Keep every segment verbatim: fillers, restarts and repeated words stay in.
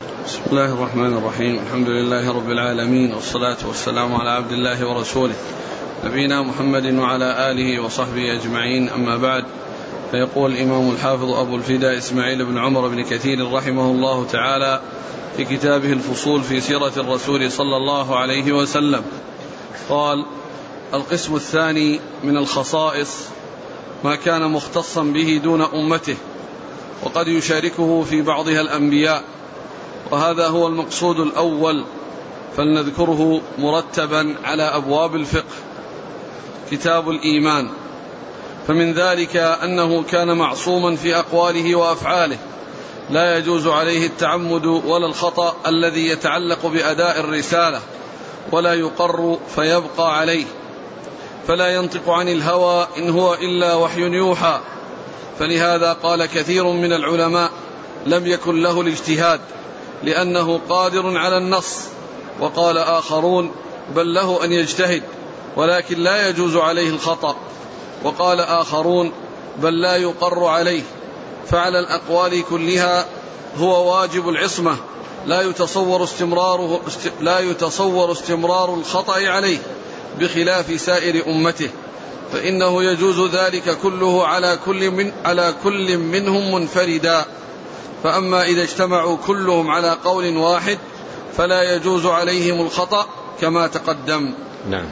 بسم الله الرحمن الرحيم. الحمد لله رب العالمين، والصلاة والسلام على عبد الله ورسوله نبينا محمد وعلى آله وصحبه أجمعين، أما بعد. فيقول الإمام الحافظ أبو الفداء إسماعيل بن عمر بن كثير رحمه الله تعالى في كتابه الفصول في سيرة الرسول صلى الله عليه وسلم، قال: القسم الثاني من الخصائص ما كان مختصا به دون أمته، وقد يشاركه في بعضها الأنبياء، وهذا هو المقصود الأول، فلنذكره مرتبا على أبواب الفقه. كتاب الإيمان، فمن ذلك أنه كان معصوما في أقواله وأفعاله، لا يجوز عليه التعمد ولا الخطأ الذي يتعلق بأداء الرسالة، ولا يقر فيبقى عليه، فلا ينطق عن الهوى إن هو إلا وحي يوحى. فلهذا قال كثير من العلماء: لم يكن له الاجتهاد لأنه قادر على النص. وقال آخرون: بل له أن يجتهد ولكن لا يجوز عليه الخطأ. وقال آخرون: بل لا يقر عليه. فعلى الأقوال كلها هو واجب العصمة، لا يتصور استمراره لا يتصور استمرار الخطأ عليه، بخلاف سائر أمته، فإنه يجوز ذلك كله على كل من على كل منهم منفردا. فأما إذا اجتمعوا كلهم على قول واحد فلا يجوز عليهم الخطأ كما تقدم. نعم.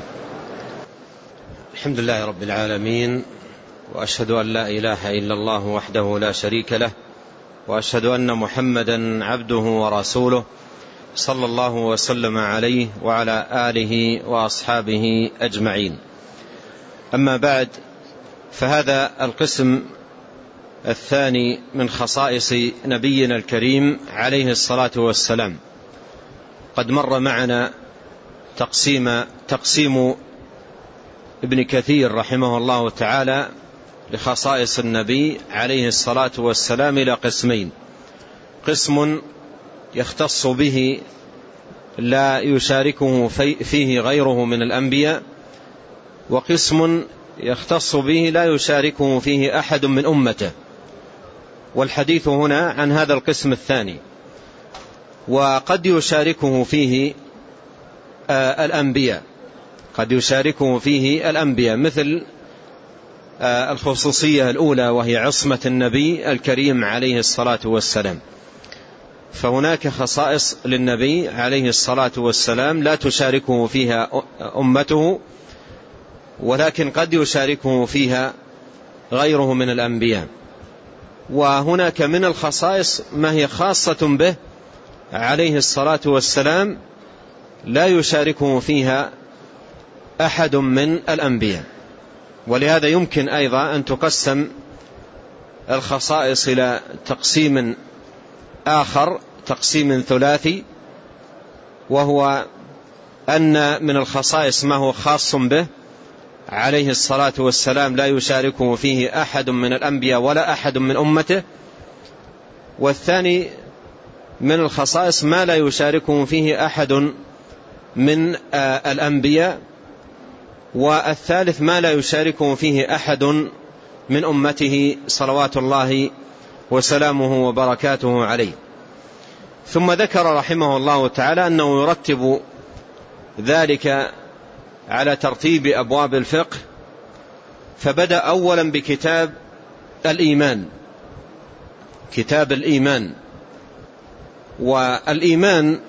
الحمد لله رب العالمين، وأشهد أن لا إله إلا الله وحده لا شريك له، وأشهد أن محمدا عبده ورسوله، صلى الله وسلم عليه وعلى آله وأصحابه أجمعين. أما بعد، فهذا القسم الثاني من خصائص نبينا الكريم عليه الصلاة والسلام. قد مر معنا تقسيم تقسيم ابن كثير رحمه الله تعالى لخصائص النبي عليه الصلاة والسلام إلى قسمين: قسم يختص به لا يشاركه فيه غيره من الأنبياء، وقسم يختص به لا يشاركه فيه أحد من أمته. والحديث هنا عن هذا القسم الثاني. وقد يشاركه فيه الأنبياء قد يشاركه فيه الأنبياء مثل الخصوصية الأولى، وهي عصمة النبي الكريم عليه الصلاة والسلام. فهناك خصائص للنبي عليه الصلاة والسلام لا تشاركه فيها أمته، ولكن قد يشاركه فيها غيره من الأنبياء. وهناك من الخصائص ما هي خاصة به عليه الصلاة والسلام لا يشاركه فيها أحد من الأنبياء. ولهذا يمكن أيضا أن تقسم الخصائص إلى تقسيم آخر، تقسيم ثلاثي، وهو أن من الخصائص ما هو خاص به عليه الصلاة والسلام لا يشاركه فيه أحد من الأنبياء ولا أحد من أمته. والثاني من الخصائص ما لا يشاركه فيه أحد من الأنبياء. والثالث ما لا يشاركه فيه أحد من أمته صلوات الله وسلامه وبركاته عليه. ثم ذكر رحمه الله تعالى أنه يرتب ذلك على ترتيب أبواب الفقه، فبدأ أولا بكتاب الإيمان، كتاب الإيمان. والإيمان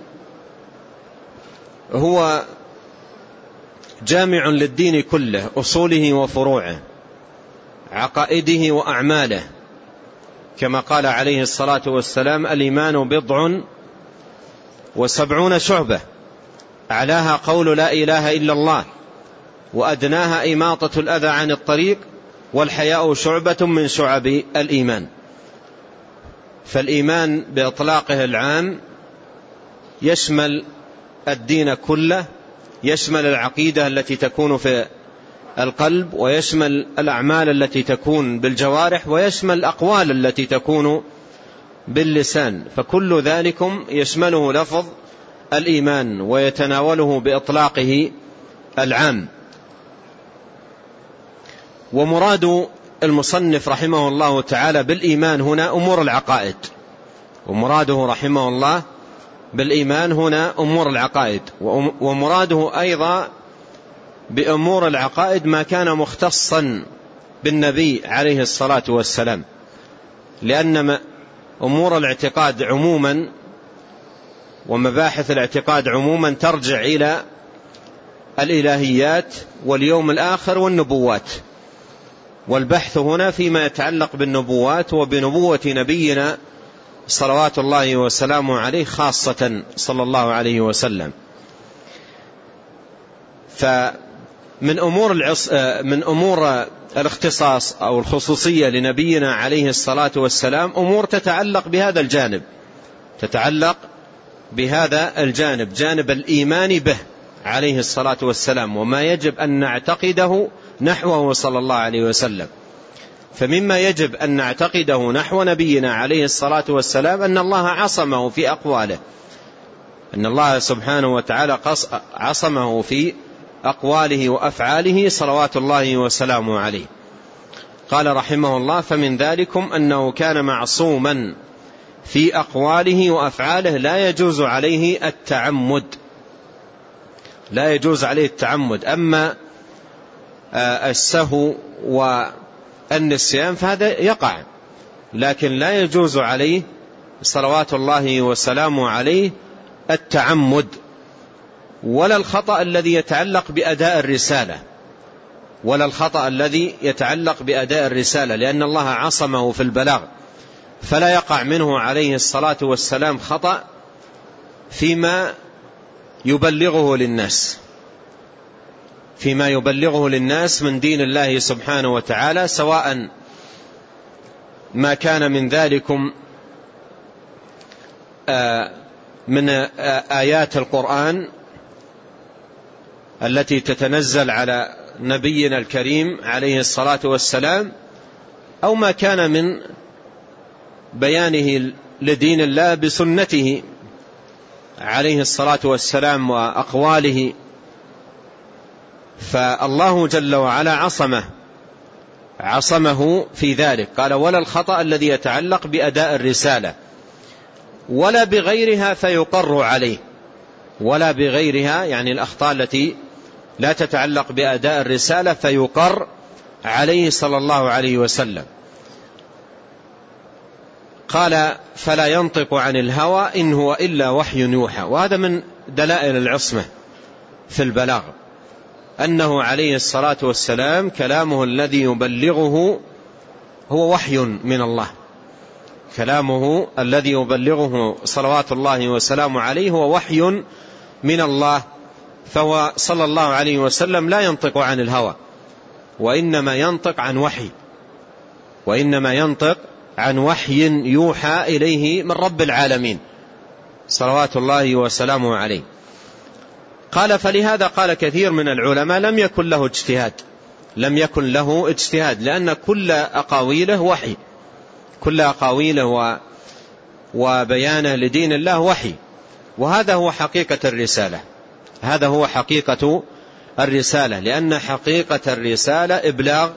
هو جامع للدين كله، أصوله وفروعه، عقائده وأعماله، كما قال عليه الصلاة والسلام: الإيمان بضع وسبعون شعبة، أعلاها قول لا إله إلا الله، وأدناها إماطة الأذى عن الطريق، والحياء شعبة من شعب الإيمان. فالإيمان بإطلاقه العام يشمل الدين كله، يشمل العقيدة التي تكون في القلب، ويشمل الأعمال التي تكون بالجوارح، ويشمل الأقوال التي تكون باللسان. فكل ذلكم يشمله لفظ الإيمان ويتناوله بإطلاقه العام. ومراد المصنف رحمه الله تعالى بالإيمان هنا أمور العقائد، ومراده رحمه الله بالإيمان هنا أمور العقائد، ومراده أيضا بأمور العقائد ما كان مختصا بالنبي عليه الصلاة والسلام، لأن أمور الاعتقاد عموما ومباحث الاعتقاد عموما ترجع إلى الإلهيات واليوم الآخر والنبوات، والبحث هنا فيما يتعلق بالنبوات وبنبوة نبينا صلوات الله وسلامه عليه خاصة صلى الله عليه وسلم. فمن أمور العص... من أمور الاختصاص أو الخصوصية لنبينا عليه الصلاة والسلام أمور تتعلق بهذا الجانب، تتعلق بهذا الجانب، جانب الإيمان به عليه الصلاة والسلام وما يجب أن نعتقده نحوه صلى الله عليه وسلم. فمما يجب أن نعتقده نحو نبينا عليه الصلاة والسلام أن الله عصمه في أقواله، أن الله سبحانه وتعالى عصمه في أقواله وأفعاله صلوات الله وسلامه عليه. قال رحمه الله: فمن ذلكم أنه كان معصوما في أقواله وأفعاله لا يجوز عليه التعمد، لا يجوز عليه التعمد. أما السهو والنسيان فهذا يقع، لكن لا يجوز عليه صلوات الله وسلامه عليه التعمد، ولا الخطأ الذي يتعلق بأداء الرسالة، ولا الخطأ الذي يتعلق بأداء الرسالة، لأن الله عصمه في البلاغ، فلا يقع منه عليه الصلاة والسلام خطأ فيما يبلغه للناس، فيما يبلغه للناس من دين الله سبحانه وتعالى، سواء ما كان من ذلكم من آيات القرآن التي تتنزل على نبينا الكريم عليه الصلاة والسلام، أو ما كان من بيانه لدين الله بسنته عليه الصلاة والسلام وأقواله. فالله جل وعلا عصمه عصمه في ذلك. قال: ولا الخطأ الذي يتعلق بأداء الرسالة ولا بغيرها فيقر عليه، ولا بغيرها يعني الأخطاء التي لا تتعلق بأداء الرسالة فيقر عليه صلى الله عليه وسلم. قال: فلا ينطق عن الهوى إن هو إلا وحي يوحى. وهذا من دلائل العصمة في البلاغ، أنه عليه الصلاة والسلام كلامه الذي يبلغه هو وحي من الله، كلامه الذي يبلغه صلوات الله وسلامه عليه هو وحي من الله، فهو صلى الله عليه وسلم لا ينطق عن الهوى، وإنما ينطق عن وحي، وإنما ينطق عن وحي يوحى إليه من رب العالمين صلوات الله وسلامه عليه. قال: فلهذا قال كثير من العلماء لم يكن له اجتهاد، لم يكن له اجتهاد، لأن كل أقاويله وحي، كل أقاويله وبيانه لدين الله وحي، وهذا هو حقيقة الرسالة، هذا هو حقيقة الرسالة، لأن حقيقة الرسالة إبلاغ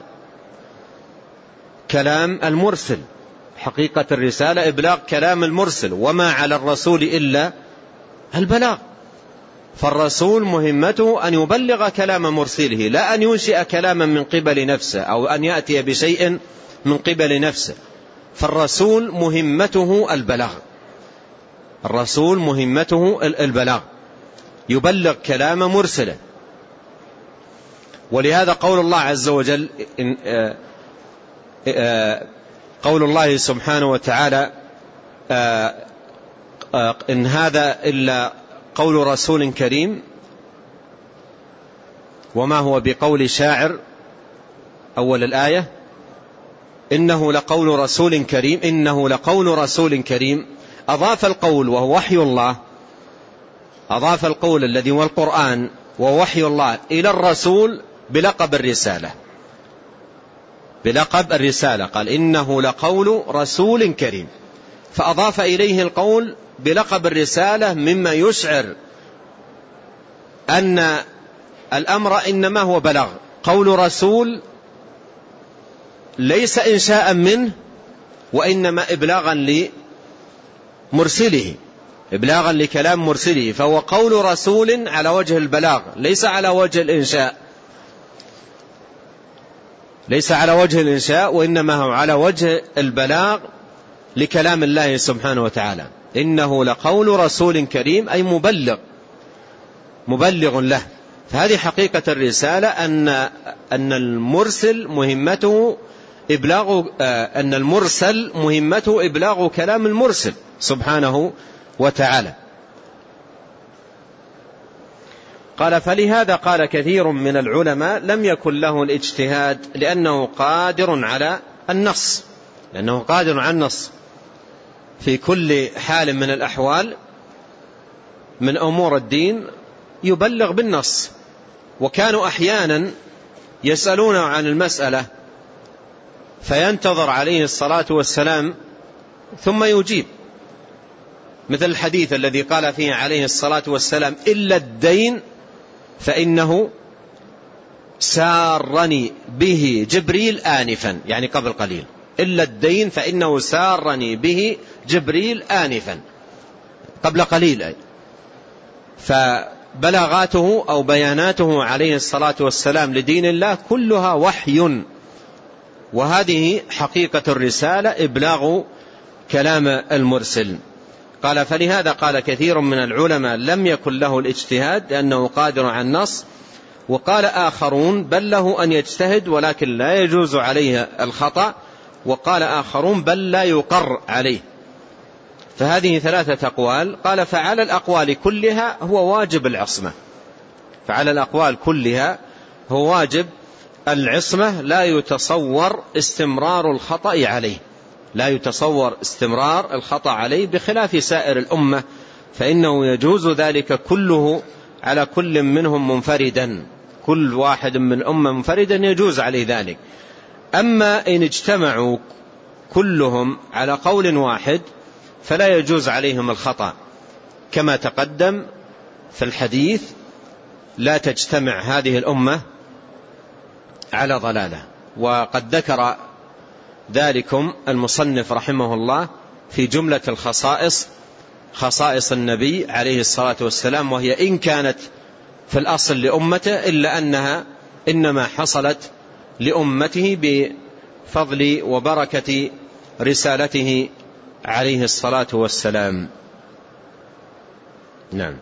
كلام المرسل، حقيقة الرسالة إبلاغ كلام المرسل، وما على الرسول إلا البلاغ. فالرسول مهمته أن يبلغ كلام مرسله، لا أن ينشئ كلاما من قبل نفسه أو أن يأتي بشيء من قبل نفسه. فالرسول مهمته البلاغ، الرسول مهمته البلاغ، يبلغ كلام مرسله. ولهذا قول الله عز وجل إن, قول الله سبحانه وتعالى: إن هذا إلا قول رسول كريم وما هو بقول شاعر، أول الآية: إنه لقول رسول كريم، إنه لقول رسول كريم. أضاف القول وهو وحي الله، أضاف القول الذي هو القرآن ووحي الله إلى الرسول بلقب الرسالة، بلقب الرسالة. قال: إنه لقول رسول كريم، فأضاف إليه القول بلقب الرسالة، مما يشعر أن الأمر إنما هو بلاغ. قول رسول ليس إنشاء منه، وإنما إبلاغا لمرسله، إبلاغا لكلام مرسله، فهو قول رسول على وجه البلاغ ليس على وجه الإنشاء، ليس على وجه الإنشاء وإنما هو على وجه البلاغ لكلام الله سبحانه وتعالى. إنه لقول رسول كريم، أي مبلغ مبلغ له. فهذه حقيقة الرسالة، أن أن المرسل مهمته إبلاغ أن المرسل مهمته إبلاغ كلام المرسل سبحانه وتعالى. قال: فلهذا قال كثير من العلماء لم يكن له الاجتهاد لأنه قادر على النص، لأنه قادر على النص في كل حال من الأحوال من أمور الدين يبلغ بالنص. وكانوا أحيانا يسألون عن المسألة فينتظر عليه الصلاة والسلام ثم يجيب، مثل الحديث الذي قال فيه عليه الصلاة والسلام: إلا الدين فإنه سارني به جبريل آنفا، يعني قبل قليل، إلا الدين فإنه سارني به جبريل آنفا، قبل قليل. أي فبلاغاته أو بياناته عليه الصلاة والسلام لدين الله كلها وحي، وهذه حقيقة الرسالة، إبلاغ كلام المرسل. قال: فلهذا قال كثير من العلماء لم يكن له الاجتهاد لأنه قادر على النص. وقال آخرون: بل له أن يجتهد ولكن لا يجوز عليه الخطأ. وقال آخرون: بل لا يقر عليه. فهذه ثلاثة أقوال. قال: فعلى الأقوال كلها هو واجب العصمة، فعلى الأقوال كلها هو واجب العصمة، لا يتصور استمرار الخطأ عليه، لا يتصور استمرار الخطأ عليه، بخلاف سائر الأمة فإنه يجوز ذلك كله على كل منهم منفردا، كل واحد من الأمة منفردا يجوز عليه ذلك. أما إن اجتمعوا كلهم على قول واحد فلا يجوز عليهم الخطأ، كما تقدم في الحديث: لا تجتمع هذه الأمة على ضلالة. وقد ذكر ذلكم المصنف رحمه الله في جملة الخصائص، خصائص النبي عليه الصلاة والسلام، وهي إن كانت في الأصل لأمته إلا أنها إنما حصلت لأمته بفضل وبركة رسالته عليه الصلاة والسلام. نعم.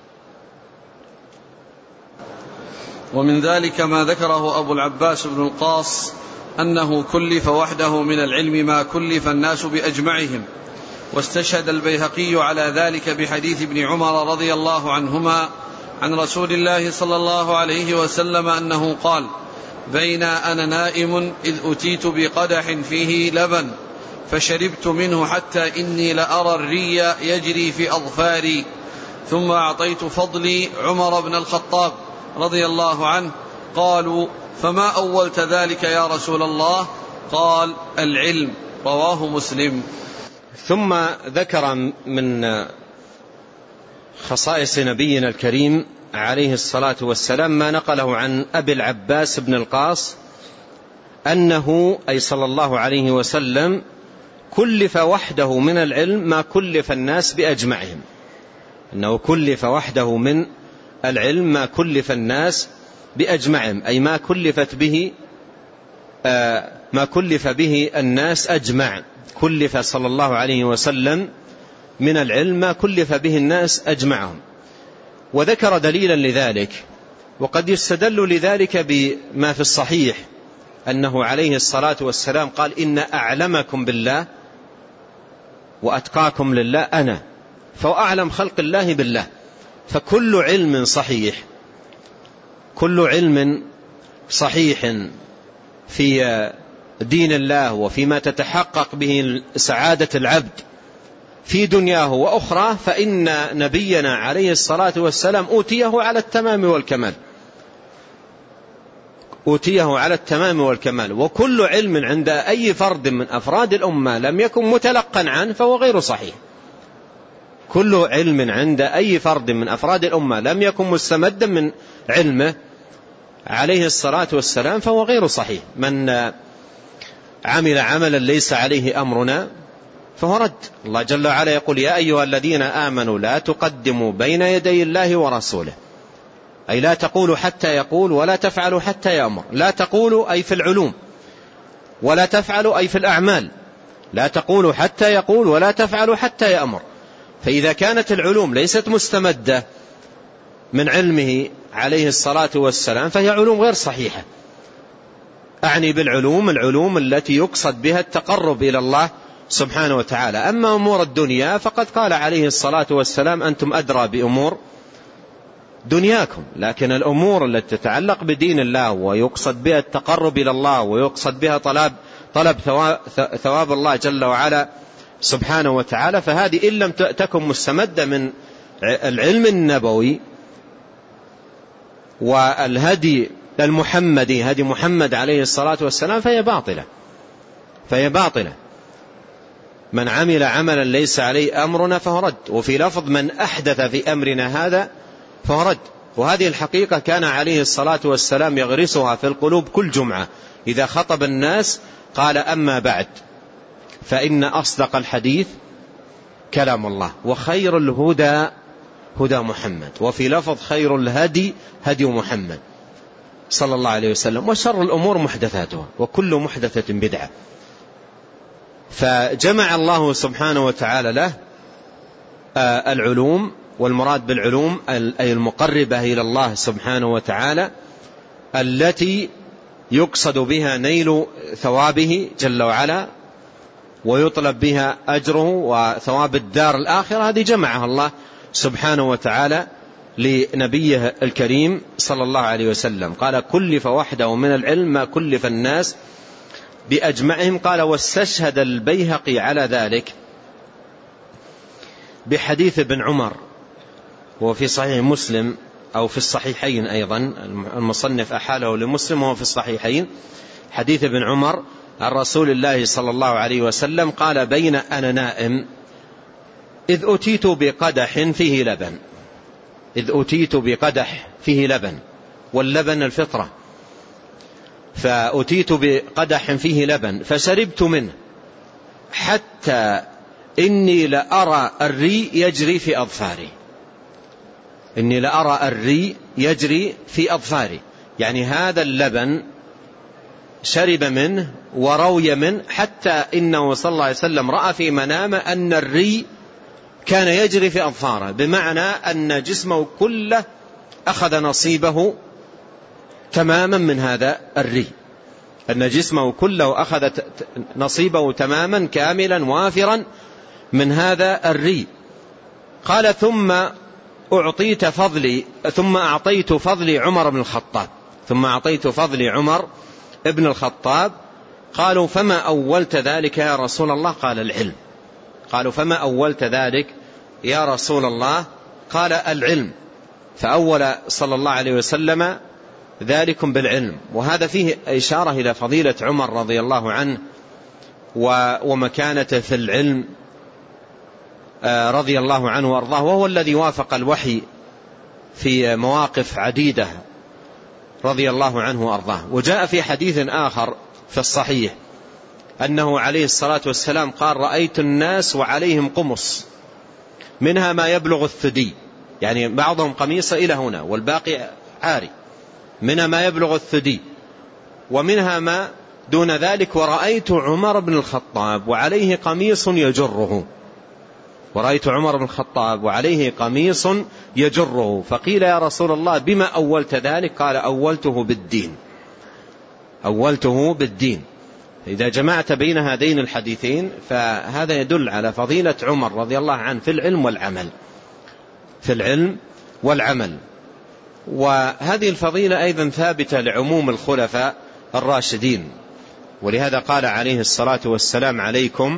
ومن ذلك ما ذكره أبو العباس بن القاص أنه كلف وحده من العلم ما كلف الناس بأجمعهم. واستشهد البيهقي على ذلك بحديث ابن عمر رضي الله عنهما عن رسول الله صلى الله عليه وسلم أنه قال: بين أنا نائم إذ أتيت بقدح فيه لبن فشربت منه حتى إني لأرى الري يجري في أظفاري، ثم أعطيت فضلي عمر بن الخطاب رضي الله عنه. قالوا: فما أولت ذلك يا رسول الله؟ قال: العلم. رواه مسلم. ثم ذكر من خصائص نبينا الكريم عليه الصلاة والسلام ما نقله عن أبي العباس بن القاص أنه أي صلى الله عليه وسلم كلف وحده من العلم ما كلف الناس بأجمعهم، أنه كلف وحده من العلم ما كلف الناس بأجمعهم، أي ما كلفت به آه ما كلف به الناس أجمع، كلف صلى الله عليه وسلم من العلم ما كلف به الناس أجمعهم. وذكر دليلا لذلك، وقد يستدل لذلك بما في الصحيح أنه عليه الصلاة والسلام قال: إن أعلمكم بالله وأتقاكم لله أنا، فهو أعلم خلق الله بالله. فكل علم صحيح، كل علم صحيح في دين الله وفيما تتحقق به سعادة العبد في دنياه وأخرى، فإن نبينا عليه الصلاة والسلام أوتيه على التمام والكمال، أوتيه على التمام والكمال. وكل علم عند أي فرد من أفراد الأمة لم يكن متلقا عنه فهو غير صحيح. كل علم عند أي فرد من أفراد الأمة لم يكن مستمدا من علمه عليه الصلاة والسلام فهو غير صحيح. من عمل عملا ليس عليه أمرنا فهو رد. الله جل وعلا يقول يا أيها الذين آمنوا لا تقدموا بين يدي الله ورسوله، أي لا تقولوا حتى يقول ولا تفعلوا حتى يأمر. لا تقولوا أي في العلوم، ولا تفعلوا أي في الأعمال. لا تقولوا حتى يقول ولا تفعلوا حتى يأمر. فإذا كانت العلوم ليست مستمدة من علمه عليه الصلاة والسلام فهي علوم غير صحيحة. أعني بالعلوم العلوم التي يقصد بها التقرب إلى الله سبحانه وتعالى. أما أمور الدنيا فقد قال عليه الصلاة والسلام أنتم أدرى بأمور دنياكم، لكن الأمور التي تتعلق بدين الله ويقصد بها التقرب إلى الله ويقصد بها طلب طلب ثواب الله جل وعلا سبحانه وتعالى، فهذه إن لم تكن مستمدة من العلم النبوي والهدي المحمدي هدي محمد عليه الصلاة والسلام فهي باطلة فهي باطلة. من عمل عملا ليس عليه أمرنا فهو رد. وفي لفظ من أحدث في أمرنا هذا فهو رد. وهذه الحقيقة كان عليه الصلاة والسلام يغرسها في القلوب كل جمعة إذا خطب الناس قال أما بعد فإن أصدق الحديث كلام الله وخير الهدى هدى محمد، وفي لفظ خير الهدي هدي محمد صلى الله عليه وسلم، وشر الأمور محدثاتها وكل محدثة بدعة. فجمع الله سبحانه وتعالى له العلوم، والمراد بالعلوم أي المقربة إلى الله سبحانه وتعالى التي يقصد بها نيل ثوابه جل وعلا ويطلب بها أجره وثواب الدار الآخرة. هذه جمعها الله سبحانه وتعالى لنبيه الكريم صلى الله عليه وسلم. قال كلف وحده من العلم ما كلف الناس بأجمعهم. قال واستشهد البيهقي على ذلك بحديث ابن عمر وفي صحيح مسلم أو في الصحيحين أيضا، المصنف أحاله لمسلم وهو في الصحيحين، حديث ابن عمر عن رسول الله صلى الله عليه وسلم قال بين أنا نائم إذ أتيت بقدح فيه لبن إذ أتيت بقدح فيه لبن واللبن الفطرة، فأتيت بقدح فيه لبن فشربت منه حتى إني لأرى الري يجري في أظفاري إني لأرى الري يجري في أظفاري يعني هذا اللبن شرب منه وروي منه حتى إنه صلى الله عليه وسلم رأى في منامه أن الري كان يجري في أظفاره، بمعنى أن جسمه كله أخذ نصيبه تماما من هذا الري، أن جسمه كله أخذ نصيبه تماما كاملا وافرا من هذا الري. قال ثم أعطيت فضلي ثم أعطيت فضلي عمر بن الخطاب ثم أعطيت فضلي عمر ابن الخطاب. قالوا فما أولت ذلك يا رسول الله؟ قال العلم. قالوا فما أولت ذلك يا رسول الله؟ قال العلم. فأول صلى الله عليه وسلم ذلكم بالعلم. وهذا فيه إشارة إلى فضيلة عمر رضي الله عنه ومكانته في العلم رضي الله عنه وأرضاه، وهو الذي وافق الوحي في مواقف عديدة رضي الله عنه وأرضاه. وجاء في حديث آخر في الصحيح أنه عليه الصلاة والسلام قال رأيت الناس وعليهم قمص منها ما يبلغ الثدي، يعني بعضهم قميصة إلى هنا والباقي عاري، منها ما يبلغ الثدي ومنها ما دون ذلك. ورأيت عمر بن الخطاب وعليه قميص يجره ورأيت عمر بن الخطاب وعليه قميص يجره. فقيل يا رسول الله بما أولت ذلك؟ قال أولته بالدين أولته بالدين. إذا جمعت بين هذين الحديثين فهذا يدل على فضيلة عمر رضي الله عنه في العلم والعمل في العلم والعمل. وهذه الفضيلة أيضا ثابتة لعموم الخلفاء الراشدين، ولهذا قال عليه الصلاة والسلام عليكم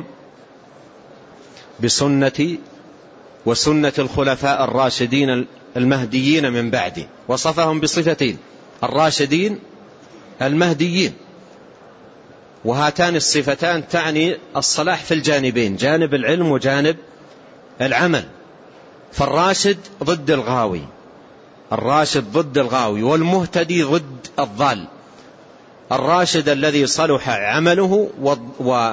بسنتي وسنة الخلفاء الراشدين المهديين من بعدي. وصفهم بصفتين، الراشدين المهديين، وهاتان الصفتان تعني الصلاح في الجانبين، جانب العلم وجانب العمل. فالراشد ضد الغاوي الراشد ضد الغاوي والمهتدي ضد الضال. الراشد الذي صلح عمله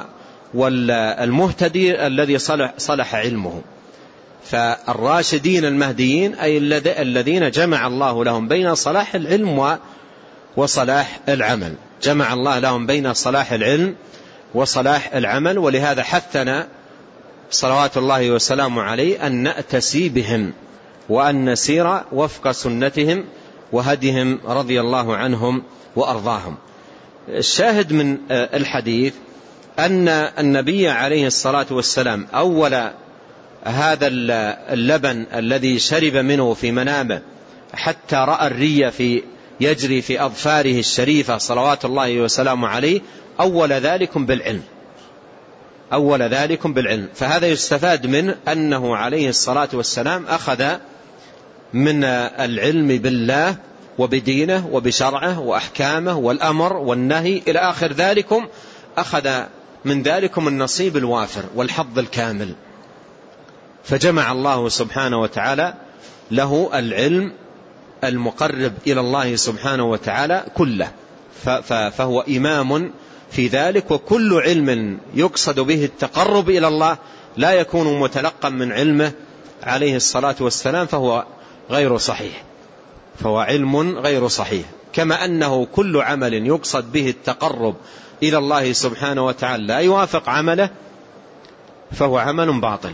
والمهتدي الذي صلح, صلح علمه. فالراشدين المهديين أي الذين جمع الله لهم بين صلاح العلم وصلاح العمل، جمع الله لهم بين صلاح العلم وصلاح العمل. ولهذا حثنا صلوات الله وسلامه عليه أن نأتسي بهم وأن نسير وفق سنتهم وهديهم رضي الله عنهم وأرضاهم. الشاهد من الحديث أن النبي عليه الصلاة والسلام أول هذا اللبن الذي شرب منه في منامه حتى رأى الري في يجري في أظفاره الشريفة صلوات الله وسلامه عليه، أول ذلكم بالعلم، أول ذلكم بالعلم. فهذا يستفاد منه أنه عليه الصلاة والسلام أخذ من العلم بالله وبدينه وبشرعه وأحكامه والأمر والنهي إلى آخر ذلكم، أخذ من ذلكم النصيب الوافر والحظ الكامل. فجمع الله سبحانه وتعالى له العلم المقرب إلى الله سبحانه وتعالى كله، فهو إمام في ذلك. وكل علم يقصد به التقرب إلى الله لا يكون متلقا من علمه عليه الصلاة والسلام فهو غير صحيح، فهو علم غير صحيح. كما أنه كل عمل يقصد به التقرب إلى الله سبحانه وتعالى لا يوافق عمله فهو عمل باطل،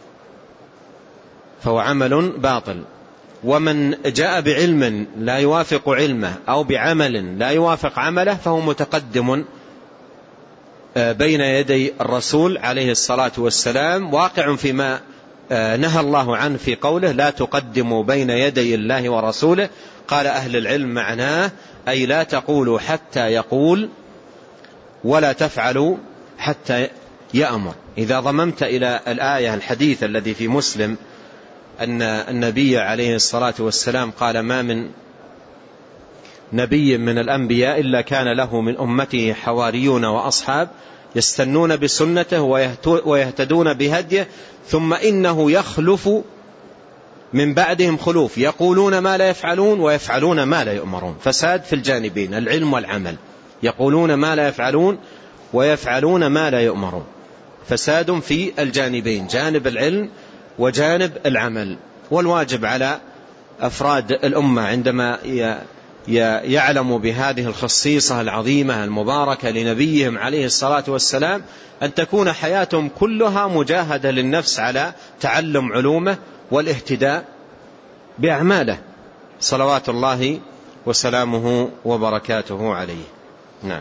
فهو عمل باطل. ومن جاء بعلم لا يوافق علمه أو بعمل لا يوافق عمله فهو متقدم بين يدي الرسول عليه الصلاة والسلام، واقع فيما نهى الله عنه في قوله لا تقدموا بين يدي الله ورسوله. قال أهل العلم معناه أي لا تقولوا حتى يقول ولا تفعلوا حتى يأمر. إذا ضممت إلى الآية الحديث الذي في مسلم أن النبي عليه الصلاة والسلام قال ما من نبي من الأنبياء إلا كان له من أمته حواريون وأصحاب يستنون بسنته ويهتدون بهديه ثم إنه يخلف من بعدهم خلوف يقولون ما لا يفعلون ويفعلون ما لا يؤمرون. فساد في الجانبين العلم والعمل، يقولون ما لا يفعلون ويفعلون ما لا يؤمرون، فساد في الجانبين، جانب العلم وجانب العمل. والواجب على أفراد الأمة عندما يعلموا بهذه الخصيصة العظيمة المباركة لنبيهم عليه الصلاة والسلام أن تكون حياتهم كلها مجاهدة للنفس على تعلم علومه والاهتداء بأعماله صلوات الله وسلامه وبركاته عليه. نعم.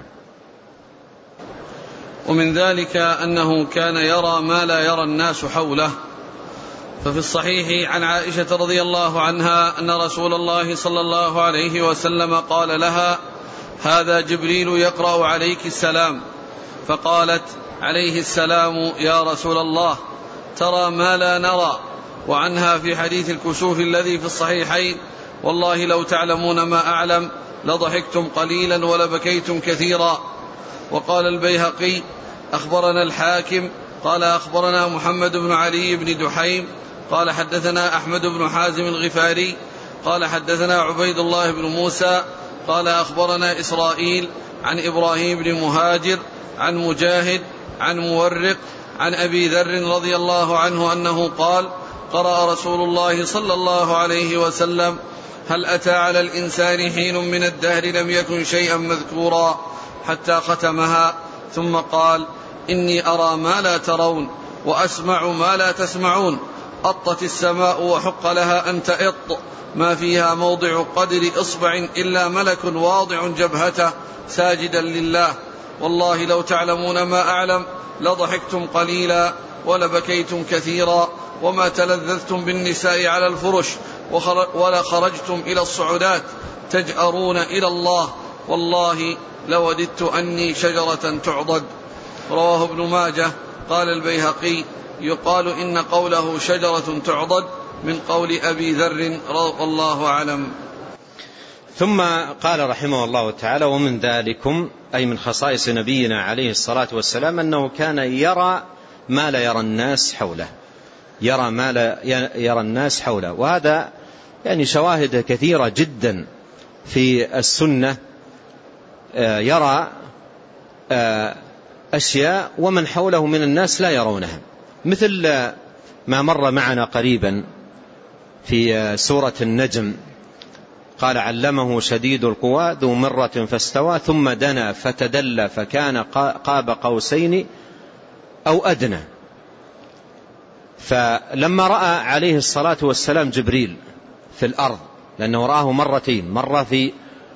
ومن ذلك أنه كان يرى ما لا يرى الناس حوله. ففي الصحيح عن عائشة رضي الله عنها أن رسول الله صلى الله عليه وسلم قال لها هذا جبريل يقرأ عليك السلام، فقالت عليه السلام يا رسول الله ترى ما لا نرى. وعنها في حديث الكسوف الذي في الصحيحين والله لو تعلمون ما أعلم لضحكتم قليلا ولبكيتم كثيرا. وقال البيهقي أخبرنا الحاكم قال أخبرنا محمد بن علي بن دحيم قال حدثنا أحمد بن حازم الغفاري قال حدثنا عبيد الله بن موسى قال أخبرنا إسرائيل عن إبراهيم بن مهاجر عن مجاهد عن مورق عن أبي ذر رضي الله عنه أنه قال قرأ رسول الله صلى الله عليه وسلم هل أتى على الإنسان حين من الدهر لم يكن شيئا مذكورا حتى ختمها، ثم قال إني أرى ما لا ترون وأسمع ما لا تسمعون، أطت السماء وحق لها أن تئط، ما فيها موضع قدر إصبع إلا ملك واضع جبهته ساجدا لله، والله لو تعلمون ما أعلم لضحكتم قليلا ولبكيتم كثيرا وما تلذذتم بالنساء على الفرش ولا خرجتم إلى الصعودات تجأرون إلى الله، والله لوددت أني شجرة تعضد. رواه ابن ماجه. قال البيهقي يقال إن قوله شجرة تعضد من قول أبي ذر والله أعلم. ثم قال رحمه الله تعالى ومن ذلكم أي من خصائص نبينا عليه الصلاة والسلام أنه كان يرى ما لا يرى الناس حوله، يرى ما لا يرى الناس حوله. وهذا يعني شواهد كثيرة جدا في السنة، يرى أشياء ومن حوله من الناس لا يرونها، مثل ما مر معنا قريبا في سورة النجم، قال علمه شديد القوى ذو مرة فاستوى ثم دنا فتدلى فكان قاب قوسين أو أدنى. فلما رأى عليه الصلاة والسلام جبريل في الأرض، لأنه رآه مرتين، مرة في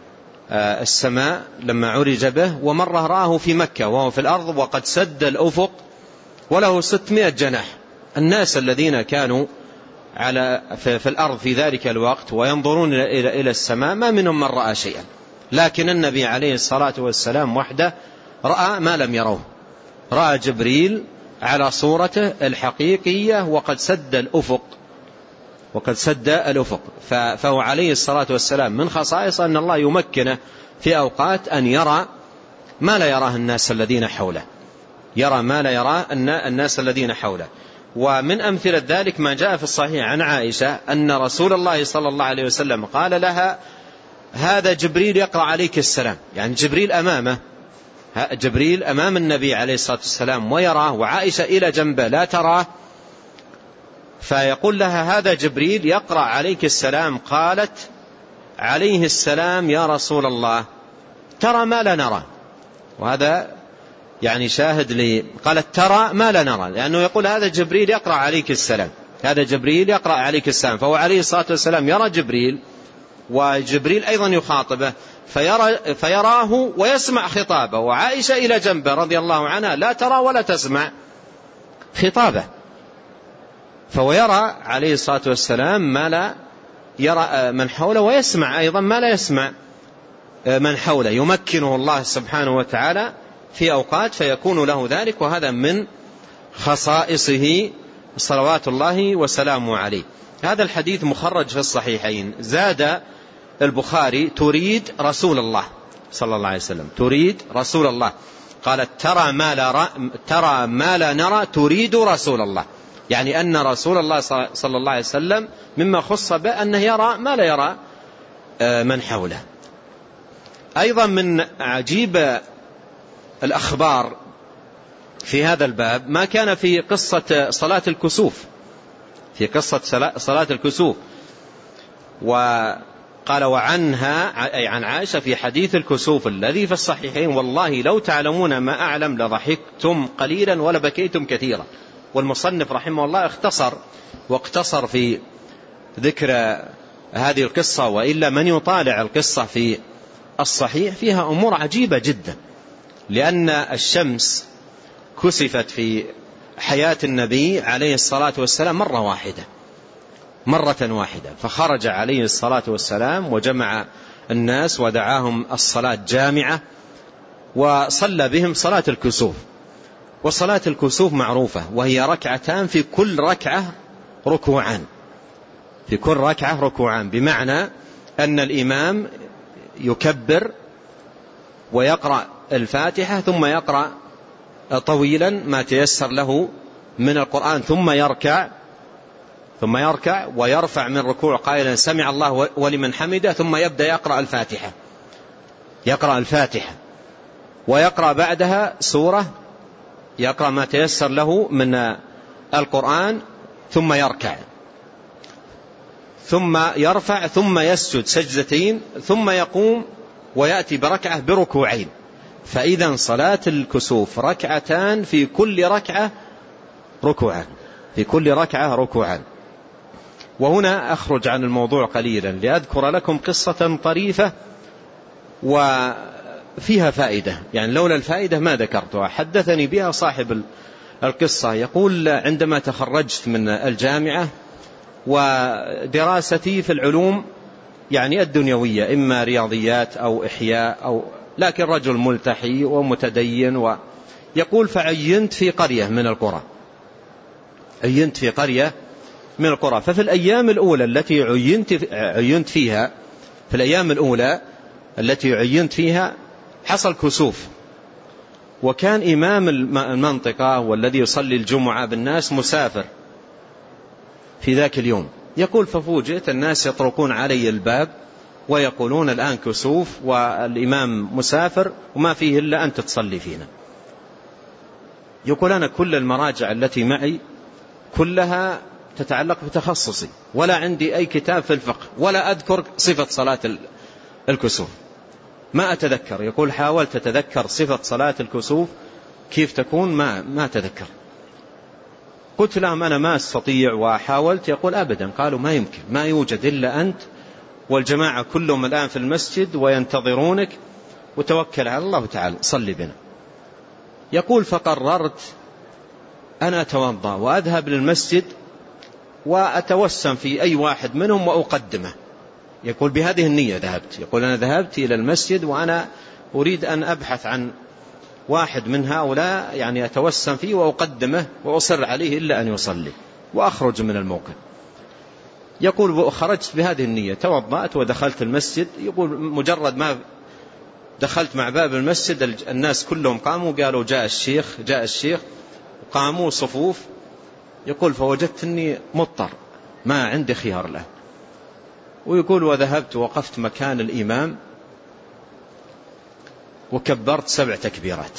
السماء لما عرج به، ومرة رآه في مكة وهو في الأرض وقد سد الأفق وله ستمائة جناح. الناس الذين كانوا على في الأرض في ذلك الوقت وينظرون إلى السماء ما منهم من رأى شيئا، لكن النبي عليه الصلاة والسلام وحده رأى ما لم يروه، رأى جبريل على صورته الحقيقية وقد سد الأفق وقد سد الأفق. فهو عليه الصلاة والسلام من خصائص أن الله يمكنه في أوقات أن يرى ما لا يراه الناس الذين حوله، يرى ما لا يراه الناس الذين حوله. ومن أمثلة ذلك ما جاء في الصحيح عن عائشة أن رسول الله صلى الله عليه وسلم قال لها هذا جبريل يقرأ عليك السلام، يعني جبريل أمامه، جبريل أمام النبي عليه الصلاة والسلام ويراه، وعائشة إلى جنبه لا تراه، فيقول لها هذا جبريل يقرأ عليك السلام. قالت عليه السلام يا رسول الله ترى ما لا نرى، وهذا يعني شاهد لي، قالت ترى ما لا نرى، لأنه يقول هذا جبريل يقرأ عليك السلام، هذا جبريل يقرأ عليك السلام. فهو عليه الصلاة والسلام يرى جبريل، وجبريل أيضا يخاطبه فيرى فيراه ويسمع خطابه، وعائشة إلى جنبه رضي الله عنها لا ترى ولا تسمع خطابه. فهو يرى عليه الصلاة والسلام ما لا يرى من حوله، ويسمع أيضا ما لا يسمع من حوله، يمكنه الله سبحانه وتعالى في أوقات فيكون له ذلك، وهذا من خصائصه صلوات الله وسلامه عليه. هذا الحديث مخرج في الصحيحين. زاد البخاري تريد رسول الله صلى الله عليه وسلم، تريد رسول الله، قالت ترى ما لا ترى ما لا نرى تريد رسول الله، يعني أن رسول الله صلى الله عليه وسلم مما خص به أنه يرى ما لا يرى من حوله. أيضا من عجيب الأخبار في هذا الباب ما كان في قصة صلاة الكسوف، في قصة صلاة الكسوف، وقال وعنها أي عن عائشة في حديث الكسوف الذي في الصحيحين والله لو تعلمون ما أعلم لضحكتم قليلا ولبكيتم كثيرا. والمصنف رحمه الله اختصر واقتصر في ذكر هذه القصة، وإلا من يطالع القصة في الصحيح فيها أمور عجيبة جدا، لأن الشمس كسفت في حياة النبي عليه الصلاة والسلام مرة واحدة مرة واحدة فخرج عليه الصلاة والسلام وجمع الناس ودعاهم الصلاة جامعة وصلى بهم صلاة الكسوف. وصلاة الكسوف معروفة، وهي ركعتان في كل ركعة ركوعان، في كل ركعة ركوعان، بمعنى أن الإمام يكبر ويقرأ الفاتحة ثم يقرأ طويلا ما تيسر له من القرآن، ثم يركع ثم يركع ويرفع من ركوع قائلا سمع الله ولمن حمده، ثم يبدأ يقرأ الفاتحة يقرأ الفاتحة ويقرأ بعدها سورة، يقرأ ما تيسر له من القرآن، ثم يركع ثم يرفع ثم يسجد سجدتين ثم يقوم ويأتي بركعة بركوعين. فإذا صلاة الكسوف ركعتان في كل ركعة ركوعان، في كل ركعة ركوعان. وهنا أخرج عن الموضوع قليلا لأذكر لكم قصة طريفة وفيها فائدة، يعني لولا الفائدة ما ذكرتها. حدثني بها صاحب القصة، يقول عندما تخرجت من الجامعة ودراستي في العلوم يعني الدنيوية، إما رياضيات أو إحياء أو لكن رجل ملتحي ومتدين، ويقول فعينت في قرية من القرى عينت في قرية من القرى ففي الأيام الأولى التي عينت عينت فيها في الأيام الأولى التي عينت فيها حصل كسوف، وكان إمام المنطقة والذي يصلي الجمعة بالناس مسافر في ذاك اليوم. يقول ففوجئت الناس يطرقون علي الباب ويقولون الآن كسوف والإمام مسافر وما فيه إلا أنت تصلي فينا. يقول أنا كل المراجع التي معي كلها تتعلق بتخصصي، ولا عندي أي كتاب في الفقه، ولا أذكر صفة صلاة الكسوف، ما أتذكر. يقول حاولت أتذكر صفة صلاة الكسوف كيف تكون، ما ما أتذكر. قلت لهم أنا ما أستطيع وحاولت. يقول أبدا. قالوا ما يمكن، ما يوجد إلا أنت والجماعة كلهم الآن في المسجد وينتظرونك، وتوكل على الله تعالى صلي بنا. يقول فقررت أن أتوضأ وأذهب للمسجد وأتوسم في أي واحد منهم وأقدمه. يقول بهذه النية ذهبت. يقول أنا ذهبت إلى المسجد وأنا أريد أن أبحث عن واحد من هؤلاء يعني أتوسم فيه وأقدمه وأصر عليه إلا أن يصلي وأخرج من الموقف. يقول خرجت بهذه النية، توضأت ودخلت المسجد. يقول مجرد ما دخلت مع باب المسجد الناس كلهم قاموا قالوا جاء الشيخ جاء الشيخ قاموا صفوف. يقول فوجدت أني مضطر ما عندي خيار له. ويقول وذهبت وقفت مكان الإمام وكبرت سبع تكبيرات.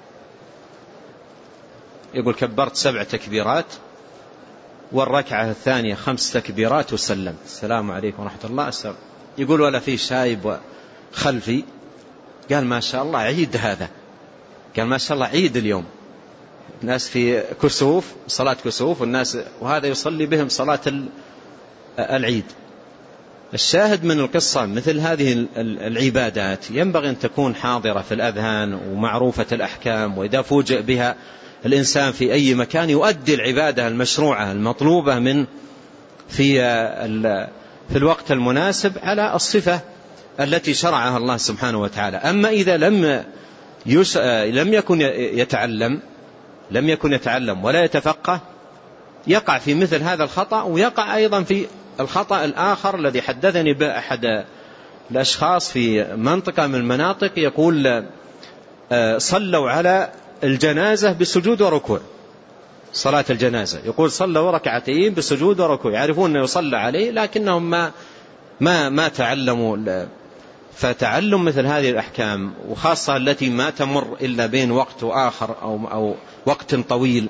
يقول كبرت سبع تكبيرات والركعة الثانية خمس تكبيرات وسلمت السلام عليكم ورحمة الله السلام. يقول ولا في شايب خلفي قال ما شاء الله عيد هذا، قال ما شاء الله عيد اليوم، الناس في كسوف صلاة كسوف والناس وهذا يصلي بهم صلاة العيد. الشاهد من القصة مثل هذه العبادات ينبغي أن تكون حاضرة في الأذهان ومعروفة الأحكام، وإذا فوجئ بها الإنسان في أي مكان يؤدي العبادة المشروعة المطلوبة من في في الوقت المناسب على الصفة التي شرعها الله سبحانه وتعالى. أما إذا لم يش... لم يكن يتعلم لم يكن يتعلم ولا يتفقه يقع في مثل هذا الخطأ، ويقع أيضا في الخطأ الآخر الذي حدثني بأحد الأشخاص في منطقة من المناطق. يقول صلوا على الجنازة بسجود وركوع، صلاة الجنازة يقول صلوا ركعتين بسجود وركوع، يعرفون أنه يصلى عليه لكنهم ما ما ما تعلموا. فتعلم مثل هذه الأحكام وخاصة التي ما تمر إلا بين وقت وآخر أو أو وقت طويل،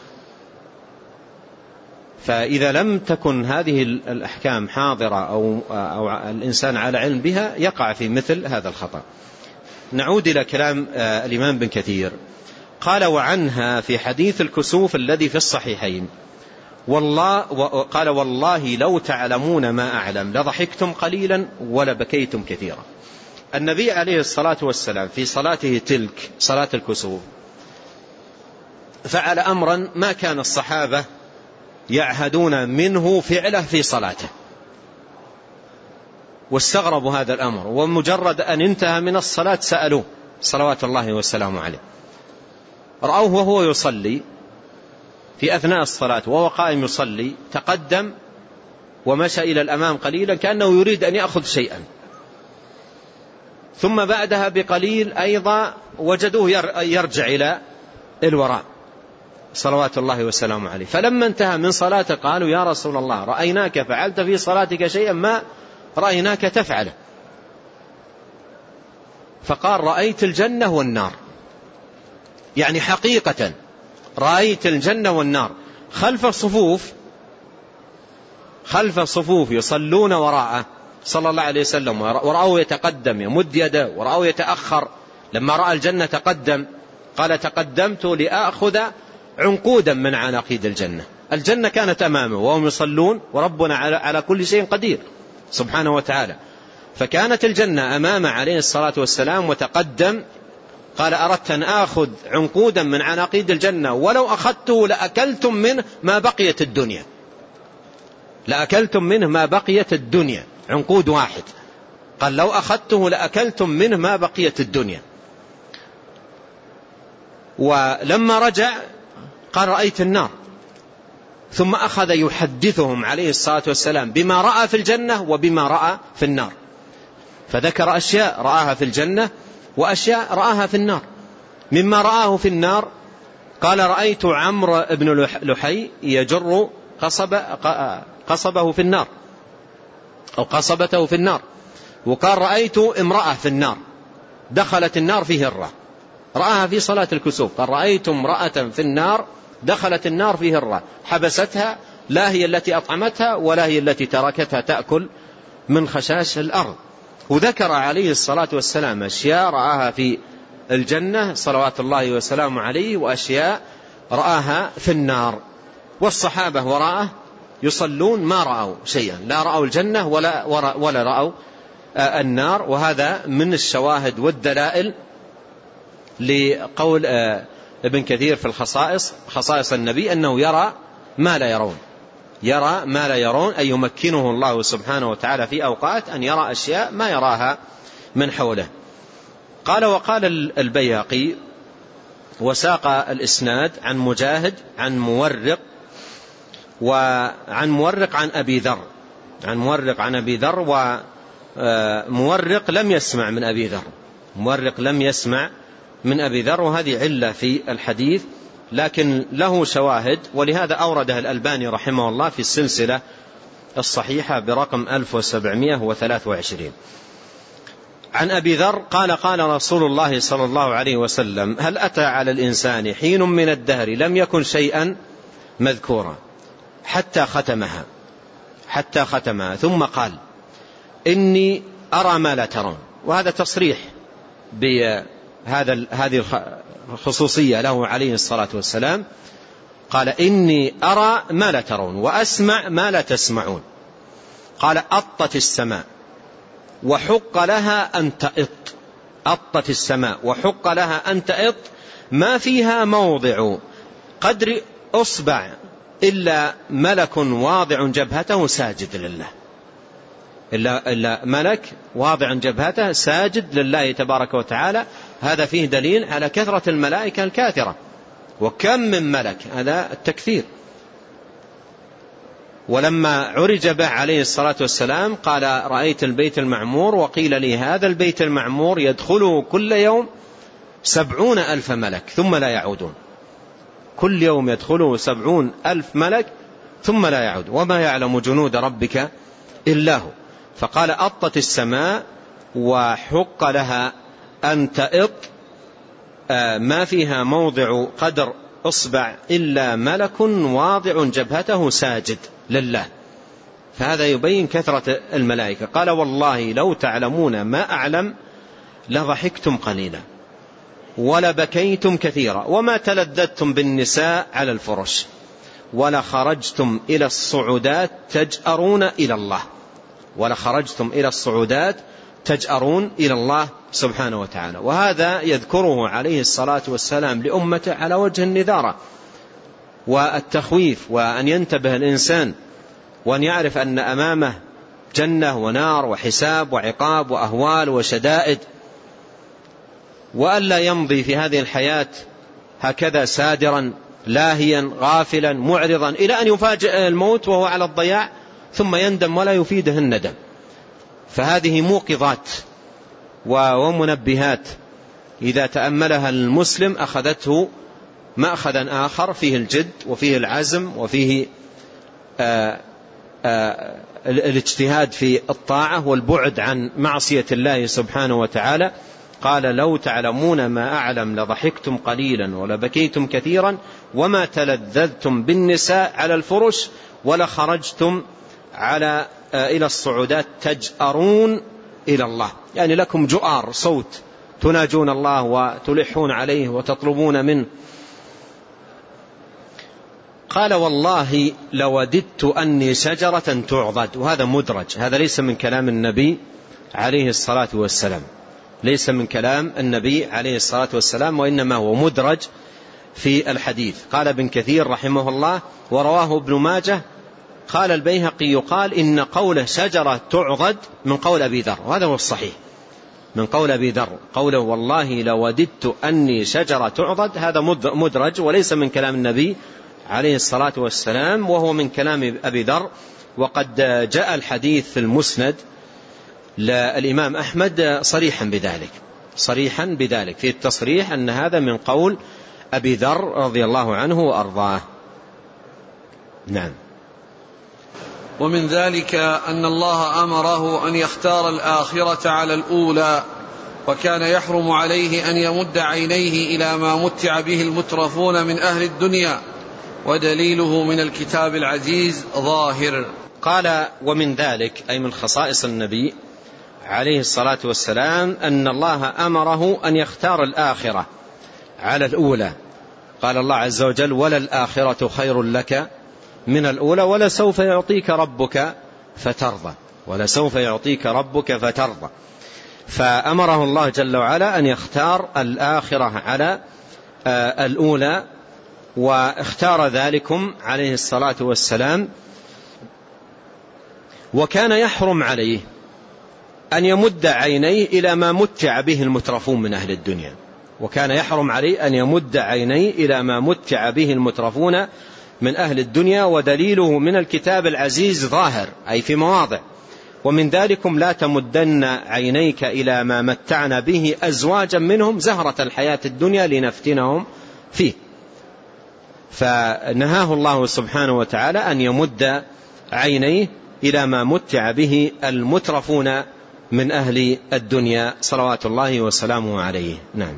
فإذا لم تكن هذه الأحكام حاضرة أو أو الإنسان على علم بها يقع في مثل هذا الخطأ. نعود إلى كلام الإمام بن كثير. قال وعنها في حديث الكسوف الذي في الصحيحين والله قال والله لو تعلمون ما أعلم لضحكتم قليلا ولبكيتم كثيرا. النبي عليه الصلاة والسلام في صلاته تلك صلاة الكسوف فعل أمرا ما كان الصحابة يعهدون منه فعله في صلاته، واستغربوا هذا الأمر، ومجرد أن انتهى من الصلاة سألوه صلوات الله والسلام عليه، رأوه وهو يصلي في أثناء الصلاة وهو قائم يصلي تقدم ومشى إلى الأمام قليلا كأنه يريد أن يأخذ شيئا، ثم بعدها بقليل أيضا وجدوه يرجع إلى الوراء صلوات الله والسلام عليه. فلما انتهى من صلاته قالوا يا رسول الله رأيناك فعلت في صلاتك شيئا ما رأيناك تفعله. فقال رأيت الجنة والنار، يعني حقيقة رأيت الجنة والنار خلف الصفوف خلف الصفوف يصلون وراءه صلى الله عليه وسلم، ورأوه يتقدم يمد يده ورأوه يتأخر. لما رأى الجنة تقدم قال تقدمت لأخذ عنقودا من عناقيد الجنة. الجنة كانت أمامه وهم يصلون، وربنا على كل شيء قدير سبحانه وتعالى. فكانت الجنة أمامه عليه الصلاة والسلام وتقدم. قال أردت أن آخذ عنقودا من عناقيد الجنة ولو أخذته لأكلتم منه ما بقيت الدنيا، لأكلتم منه ما بقيت الدنيا، عنقود واحد. قال لو أخذته لأكلتم منه ما بقيت الدنيا. ولما رجع قال رأيت النار، ثم أخذ يحدثهم عليه الصلاة والسلام بما رأى في الجنة وبما رأى في النار، فذكر أشياء رآها في الجنة وأشياء رآها في النار. مما رآه في النار قال رأيت عمرو بن لحي يجر قصب قصبه في النار أو قصبته في النار، وقال رأيت امرأة في النار دخلت النار في هرة، رآها في صلاة الكسوف، قال رأيت امرأة في النار دخلت النار في هرة حبستها، لا هي التي أطعمتها ولا هي التي تركتها تأكل من خشاش الأرض. وذكر عليه الصلاة والسلام أشياء رآها في الجنة صلوات الله وسلامه عليه، وأشياء رآها في النار. والصحابة وراءه يصلون ما رأوا شيئا، لا رأوا الجنة ولا, ولا رأوا النار. وهذا من الشواهد والدلائل لقول ابن كثير في الخصائص، خصائص النبي، أنه يرى ما لا يرون، يرى ما لا يرون، أي يمكنه الله سبحانه وتعالى في أوقات أن يرى أشياء ما يراها من حوله. قال وقال البيهقي وساق الإسناد عن مجاهد عن مورق، وعن مورق عن أبي ذر، عن مورق عن أبي ذر، ومورق لم يسمع من أبي ذر، مورق لم يسمع من أبي ذر، وهذه علة في الحديث، لكن له شواهد، ولهذا أورده الألباني رحمه الله في السلسلة الصحيحة برقم ألف وسبعمائة وثلاثة وعشرين. عن أبي ذر قال قال رسول الله صلى الله عليه وسلم هل أتى على الإنسان حين من الدهر لم يكن شيئا مذكورا حتى ختمها، حتى ختمها، ثم قال إني أرى ما لا ترون. وهذا تصريح بهذا هذه الخصوصية له عليه الصلاة والسلام، قال إني أرى ما لا ترون وأسمع ما لا تسمعون. قال أطت السماء وحق لها أن تئط، أطت السماء وحق لها أن تئط، ما فيها موضع قدر أصبع إلا ملك واضع جبهته ساجد لله، إلا, إلا ملك واضع جبهته ساجد لله تبارك وتعالى. هذا فيه دليل على كثرة الملائكة الكاثرة، وكم من ملك، هذا التكثير. ولما عرج به عليه الصلاة والسلام قال رأيت البيت المعمور، وقيل لي هذا البيت المعمور يدخله كل يوم سبعون ألف ملك ثم لا يعودون، كل يوم يدخله سبعون ألف ملك ثم لا يعود، وما يعلم جنود ربك إلا هو. فقال أطت السماء وحق لها أن تئط، ما فيها موضع قدر أصبع إلا ملك واضع جبهته ساجد لله. فهذا يبين كثرة الملائكة. قال والله لو تعلمون ما أعلم لضحكتم قليلا ولبكيتم كثيرا وما تلذذتم بالنساء على الفرش ولخرجتم إلى الصعودات تجأرون إلى الله، ولخرجتم إلى الصعودات تجأرون إلى الله سبحانه وتعالى. وهذا يذكره عليه الصلاة والسلام لأمته على وجه النذارة والتخويف، وأن ينتبه الإنسان وأن يعرف أن أمامه جنة ونار وحساب وعقاب وأهوال وشدائد، وألا يمضي في هذه الحياة هكذا سادرا لاهيا غافلا معرضا إلى أن يفاجئ الموت وهو على الضياع ثم يندم ولا يفيده الندم. فهذه موقظات ومنبهات إذا تأملها المسلم أخذته مأخذا آخر فيه الجد وفيه العزم وفيه آآ آآ الاجتهاد في الطاعة والبعد عن معصية الله سبحانه وتعالى. قال لو تعلمون ما أعلم لضحكتم قليلا ولبكيتم كثيرا وما تلذذتم بالنساء على الفرش ولخرجتم على إلى الصعودات تجأرون إلى الله، يعني لكم جؤار صوت تناجون الله وتلحون عليه وتطلبون منه. قال والله لوددت أني شجرة تعضد، وهذا مدرج، هذا ليس من كلام النبي عليه الصلاة والسلام، ليس من كلام النبي عليه الصلاة والسلام، وإنما هو مدرج في الحديث. قال ابن كثير رحمه الله ورواه ابن ماجه. قال البيهقي يقال إن قول شجرة تعضد من قول أبي ذر، وهذا هو الصحيح، من قول أبي ذر قوله والله لوددت أني شجرة تعضد، هذا مدرج وليس من كلام النبي عليه الصلاة والسلام، وهو من كلام أبي ذر. وقد جاء الحديث في المسند للإمام أحمد صريحا بذلك، صريحا بذلك في التصريح أن هذا من قول أبي ذر رضي الله عنه وأرضاه. نعم. ومن ذلك أن الله أمره أن يختار الآخرة على الأولى وكان يحرم عليه أن يمد عينيه إلى ما متع به المترفون من أهل الدنيا، ودليله من الكتاب العزيز ظاهر. قال ومن ذلك أي من خصائص النبي عليه الصلاة والسلام أن الله أمره أن يختار الآخرة على الأولى. قال الله عز وجل وللآخرة خير لك من الأولى ولسوف يعطيك ربك فترضى، ولسوف يعطيك ربك فترضى. فأمره الله جل وعلا أن يختار الآخرة على الأولى، واختار ذلكم عليه الصلاة والسلام. وكان يحرم عليه أن يمد عينيه إلى ما متع به المترفون من أهل الدنيا، وكان يحرم عليه أن يمد عينيه إلى ما متع به المترفون من أهل الدنيا، ودليله من الكتاب العزيز ظاهر أي في مواضع. ومن ذلكم لا تمدن عينيك إلى ما متعنا به أزواجا منهم زهرة الحياة الدنيا لنفتنهم فيه. فنهاه الله سبحانه وتعالى أن يمد عينيه إلى ما متع به المترفون من أهل الدنيا صلوات الله وسلامه عليه. نعم.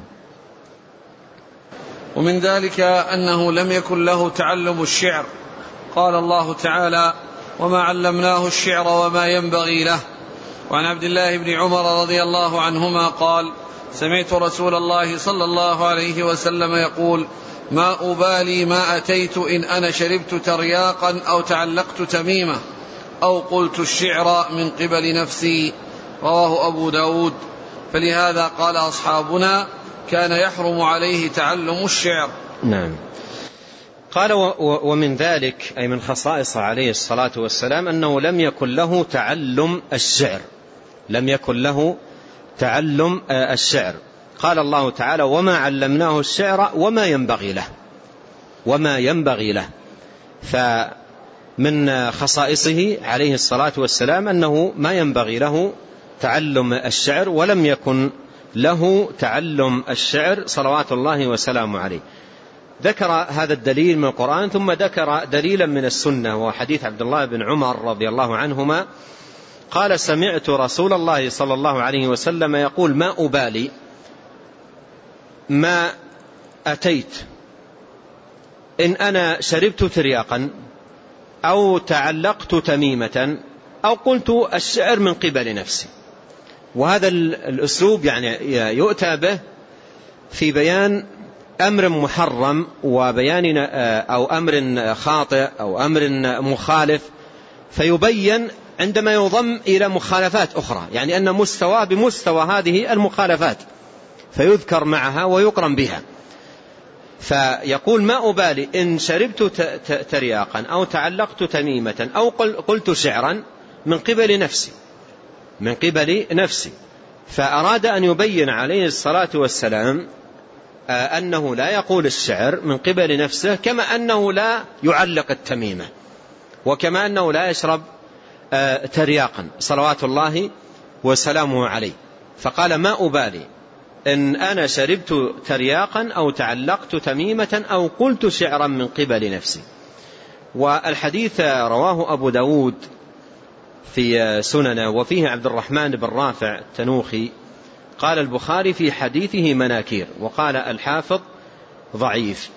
ومن ذلك أنه لم يكن له تعلم الشعر. قال الله تعالى وما علمناه الشعر وما ينبغي له. وعن عبد الله بن عمر رضي الله عنهما قال سمعت رسول الله صلى الله عليه وسلم يقول ما أبالي ما أتيت إن أنا شربت ترياقا أو تعلقت تميمة أو قلت الشعر من قبل نفسي. رواه أبو داود. فلهذا قال أصحابنا كان يحرم عليه تعلم الشعر. نعم. قال ومن ذلك أي من خصائص عليه الصلاة والسلام أنه لم يكن له تعلم الشعر، لم يكن له تعلم الشعر. قال الله تعالى وما علمناه الشعر وما ينبغي له، وما ينبغي له. فمن خصائصه عليه الصلاة والسلام أنه ما ينبغي له تعلم الشعر، ولم يكن له تعلم الشعر صلوات الله وسلامه عليه. ذكر هذا الدليل من القرآن، ثم ذكر دليلا من السنة وهو حديث عبد الله بن عمر رضي الله عنهما قال سمعت رسول الله صلى الله عليه وسلم يقول ما أبالي ما أتيت إن أنا شربت ترياقا أو تعلقت تميمة أو قلت الشعر من قبل نفسي. وهذا الأسلوب يعني يؤتى به في بيان أمر محرم وبيان أو أمر خاطئ أو أمر مخالف، فيبين عندما يضم إلى مخالفات أخرى، يعني أن مستوى بمستوى هذه المخالفات فيذكر معها ويقرن بها. فيقول ما أبالي إن شربت ترياقا أو تعلقت تميمة أو قلت شعرا من قبل نفسي، من قبل نفسي. فأراد أن يبين عليه الصلاة والسلام أنه لا يقول الشعر من قبل نفسه، كما أنه لا يعلق التميمة، وكما أنه لا يشرب ترياقا صلوات الله وسلامه عليه. فقال ما أبالي إن أنا شربت ترياقا أو تعلقت تميمة أو قلت شعرا من قبل نفسي. والحديث رواه أبو داود في سننه، وفيه عبد الرحمن بن رافع التنوخي. قال البخاري في حديثه مناكير، وقال الحافظ ضعيف.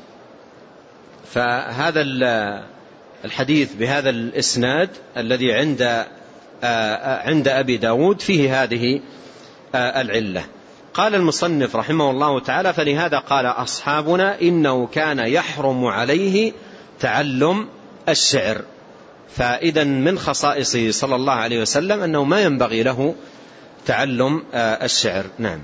فهذا الحديث بهذا الإسناد الذي عند عند أبي داود فيه هذه العلة. قال المصنف رحمه الله تعالى فلهذا قال أصحابنا إنه كان يحرم عليه تعلم الشعر. فإذا من خصائصه صلى الله عليه وسلم أنه ما ينبغي له تعلم الشعر. نعم.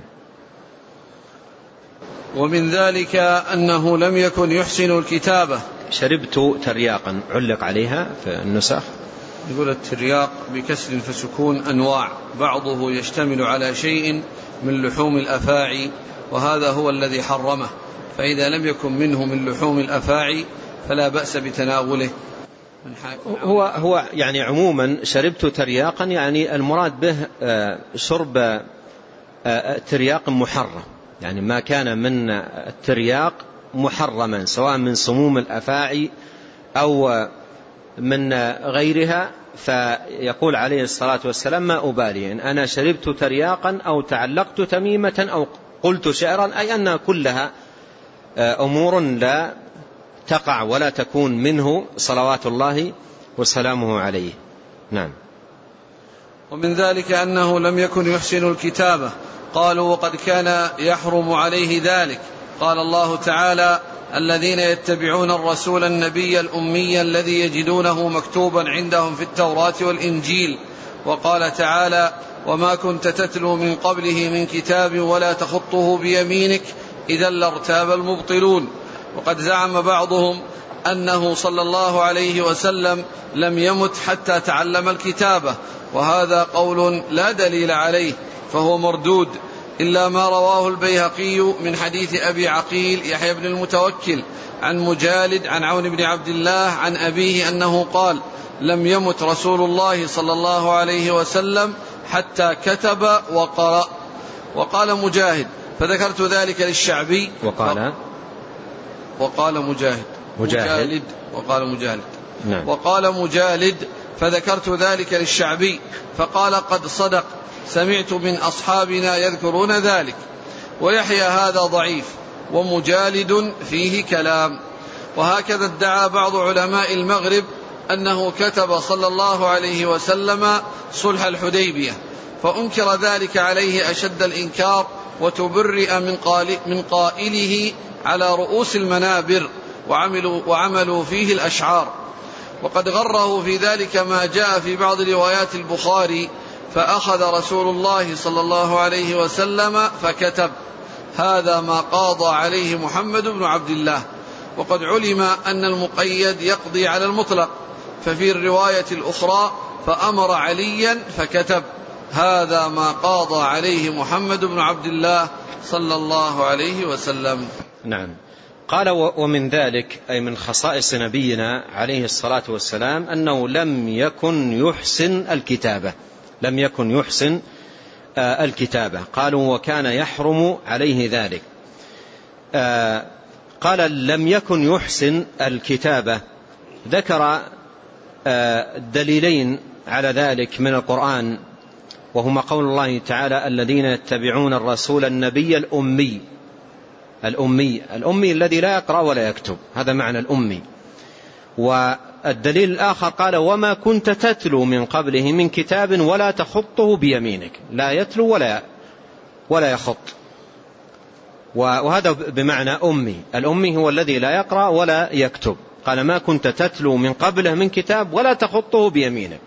ومن ذلك أنه لم يكن يحسن الكتابة. شربت ترياقا علق عليها في النسخ، يقول الترياق بكسر فسكون أنواع، بعضه يشتمل على شيء من لحوم الأفاعي وهذا هو الذي حرمه، فإذا لم يكن منه من لحوم الأفاعي فلا بأس بتناوله. هو هو يعني عموما شربت ترياقا يعني المراد به شرب ترياق محرم، يعني ما كان من الترياق محرما سواء من سموم الأفاعي أو من غيرها فيقول عليه الصلاة والسلام ما أبالي إن أنا شربت ترياقا أو تعلقت تميمة أو قلت شعرا، أي أنها كلها أمور لا تقع ولا تكون منه صلوات الله وسلامه عليه. نعم. ومن ذلك أنه لم يكن يحسن الكتابة، قالوا وقد كان يحرم عليه ذلك. قال الله تعالى الذين يتبعون الرسول النبي الأمي الذي يجدونه مكتوبا عندهم في التوراة والإنجيل. وقال تعالى وما كنت تتلو من قبله من كتاب ولا تخطه بيمينك إذا لارتاب المبطلون. وقد زعم بعضهم أنه صلى الله عليه وسلم لم يمت حتى تعلم الكتابة، وهذا قول لا دليل عليه فهو مردود، إلا ما رواه البيهقي من حديث أبي عقيل يحيى بن المتوكل عن مجالد عن عون بن عبد الله عن أبيه أنه قال لم يمت رسول الله صلى الله عليه وسلم حتى كتب وقرأ. وقال مجاهد فذكرت ذلك للشعبي وقال وقال مجاهد مجاهد, مجاهد وقال مجاهد نعم. وقال مجالد فذكرت ذلك للشعبي فقال قد صدق سمعت من أصحابنا يذكرون ذلك. ويحيى هذا ضعيف ومجالد فيه كلام. وهكذا ادعى بعض علماء المغرب أنه كتب صلى الله عليه وسلم صلح الحديبية، فأنكر ذلك عليه أشد الإنكار وتبرئ من, من قائله على رؤوس المنابر وعملوا, وعملوا فيه الأشعار. وقد غره في ذلك ما جاء في بعض روايات البخاري فأخذ رسول الله صلى الله عليه وسلم فكتب هذا ما قاضى عليه محمد بن عبد الله. وقد علم أن المقيد يقضي على المطلق، ففي الرواية الأخرى فأمر عليا فكتب هذا ما قاضى عليه محمد بن عبد الله صلى الله عليه وسلم. نعم. قال ومن ذلك أي من خصائص نبينا عليه الصلاة والسلام أنه لم يكن يحسن الكتابة لم يكن يحسن الكتابة. قالوا وكان يحرم عليه ذلك. قال لم يكن يحسن الكتابة، ذكر دليلين على ذلك من القرآن، وهما قول الله تعالى الذين يتبعون الرسول النبي الأمي الأمي الأمي الذي لا يقرأ ولا يكتب، هذا معنى الأمي. والدليل الآخر قال وما كنت تتلو من قبله من كتاب ولا تخطه بيمينك، لا يتلو ولا ولا يخط، وهذا بمعنى أمي. الأمي هو الذي لا يقرأ ولا يكتب. قال ما كنت تتلو من قبله من كتاب ولا تخطه بيمينك.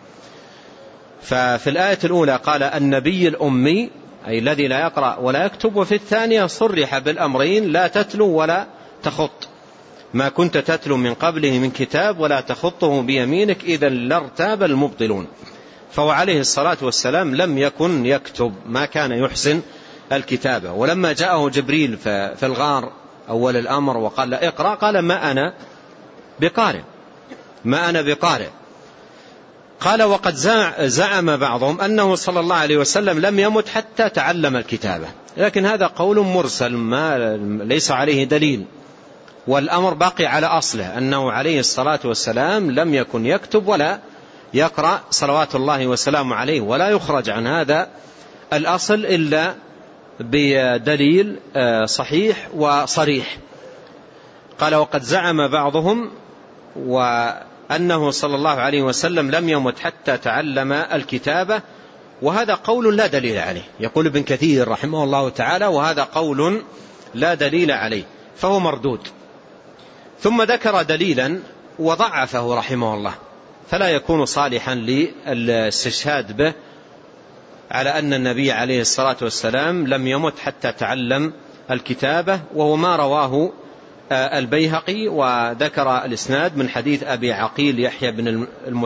ففي الآية الأولى قال النبي الأمي أي الذي لا يقرأ ولا يكتب، وفي الثانية صرح بالأمرين لا تتلو ولا تخط. ما كنت تتلو من قبله من كتاب ولا تخطه بيمينك إذا لارتاب المبطلون. فهو عليه الصلاة والسلام لم يكن يكتب، ما كان يحسن الكتابة. ولما جاءه جبريل في الغار أول الأمر وقال لا اقرأ، قال ما أنا بقارئ ما أنا بقارئ. قال وقد زعم بعضهم أنه صلى الله عليه وسلم لم يمت حتى تعلم الكتابة، لكن هذا قول مرسل ما ليس عليه دليل، والأمر باقي على أصله أنه عليه الصلاة والسلام لم يكن يكتب ولا يقرأ صلوات الله وسلامه عليه، ولا يخرج عن هذا الأصل إلا بدليل صحيح وصريح. قال وقد زعم بعضهم وأنه صلى الله عليه وسلم لم يمت حتى تعلم الكتابة، وهذا قول لا دليل عليه. يقول ابن كثير رحمه الله تعالى وهذا قول لا دليل عليه فهو مردود. ثم ذكر دليلا وضعفه رحمه الله، فلا يكون صالحا للاستشهاد به على أن النبي عليه الصلاة والسلام لم يمت حتى تعلم الكتابة، وهو ما رواه البيهقي وذكر الإسناد من حديث أبي عقيل يحيى بن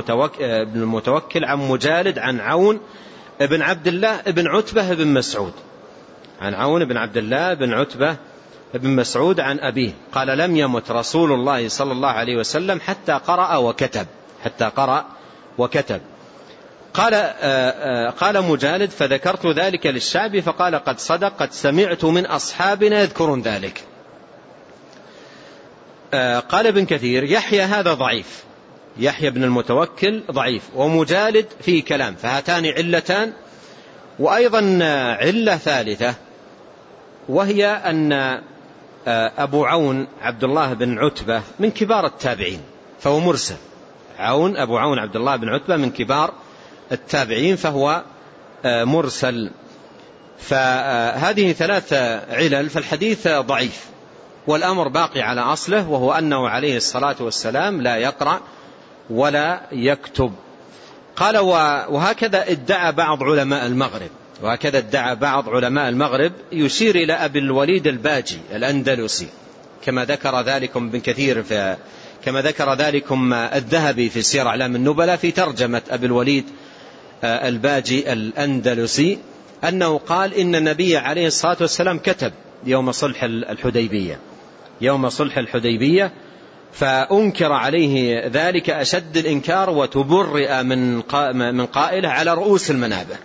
المتوكل عن مجالد عن عون بن عبد الله بن عتبة بن مسعود عن عون بن عبد الله بن عتبة بن مسعود عن أبيه قال لم يمت رسول الله صلى الله عليه وسلم حتى قرأ وكتب حتى قرأ وكتب. قال قال مجالد فذكرت ذلك للشعبي فقال قد صدق قد سمعت من أصحابنا يذكرون ذلك. قال ابن كثير يحيى هذا ضعيف يحيى بن المتوكل ضعيف، ومجالد فيه كلام، فهاتان علتان. وأيضا علة ثالثة وهي أن أبو عون عبد الله بن عتبة من كبار التابعين فهو مرسل. عون أبو عون عبد الله بن عتبة من كبار التابعين فهو مرسل. فهذه ثلاث علل، فالحديث ضعيف والأمر باقي على أصله، وهو أنه عليه الصلاة والسلام لا يقرأ ولا يكتب. قال وهكذا ادعى بعض علماء المغرب وهكذا ادعى بعض علماء المغرب يشير إلى أبي الوليد الباجي الأندلسي، كما ذكر ذلكم ابن كثير في كما ذكر ذلكم الذهبي في سير أعلام النبلاء في ترجمة أبي الوليد الباجي الأندلسي، أنه قال إن النبي عليه الصلاة والسلام كتب يوم صلح الحديبية يوم صلح الحديبية فأنكر عليه ذلك أشد الإنكار، وتبرئ من قائله على رؤوس المنابر،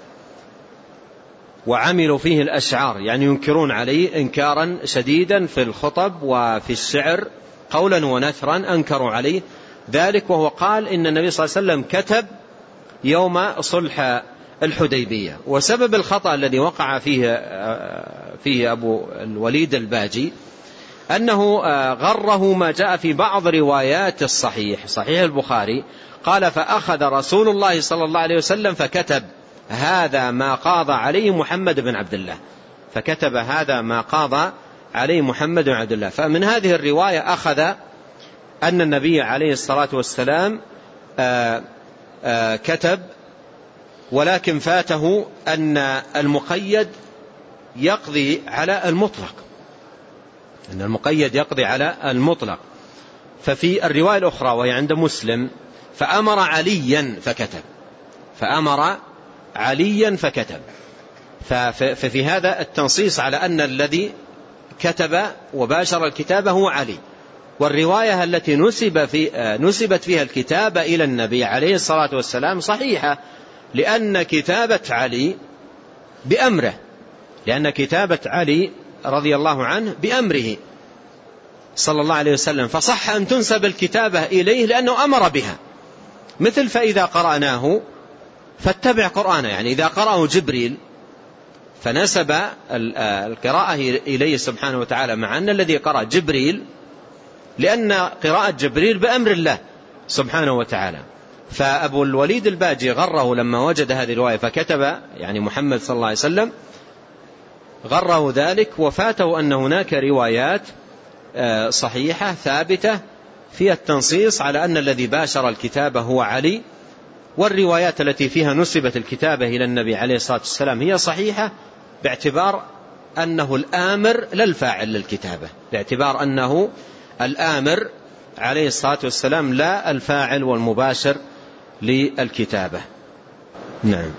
وعملوا فيه الأشعار، يعني ينكرون عليه إنكارا شديدا في الخطب وفي الشعر قولا ونثرا، أنكروا عليه ذلك. وهو قال إن النبي صلى الله عليه وسلم كتب يوم صلح الحديبية. وسبب الخطأ الذي وقع فيه فيه أبو الوليد الباجي أنه غره ما جاء في بعض روايات الصحيح صحيح البخاري، قال فأخذ رسول الله صلى الله عليه وسلم فكتب هذا ما قاضى عليه محمد بن عبد الله فكتب هذا ما قاضى عليه محمد بن عبد الله. فمن هذه الرواية أخذ أن النبي عليه الصلاة والسلام آآ آآ كتب، ولكن فاته أن المقيد يقضي على المطلق أن المقيد يقضي على المطلق. ففي الرواية الأخرى وهي عند مسلم فأمر عليا فكتب فأمر عليا فكتب ففي هذا التنصيص على أن الذي كتب وباشر الكتابة هو علي. والرواية التي نسب في نسبت فيها الكتابة إلى النبي عليه الصلاة والسلام صحيحة، لأن كتابة علي بأمره لأن كتابة علي رضي الله عنه بأمره صلى الله عليه وسلم، فصح أن تنسب الكتابة إليه لأنه أمر بها. مثل فإذا قرأناه فاتبع قرآنه، يعني إذا قرأه جبريل فنسب القراءة إليه سبحانه وتعالى، مع أن الذي قرأ جبريل، لأن قراءة جبريل بأمر الله سبحانه وتعالى. فأبو الوليد الباجي غره لما وجد هذه الرواية فكتب يعني محمد صلى الله عليه وسلم، غره ذلك وفاته أن هناك روايات صحيحة ثابتة فيها التنصيص على أن الذي باشر الكتابة هو علي. والروايات التي فيها نسبت الكتابة إلى النبي عليه الصلاة والسلام هي صحيحة باعتبار أنه الآمر لا الفاعل للكتابة، باعتبار أنه الآمر عليه الصلاة والسلام لا الفاعل والمباشر للكتابة. نعم.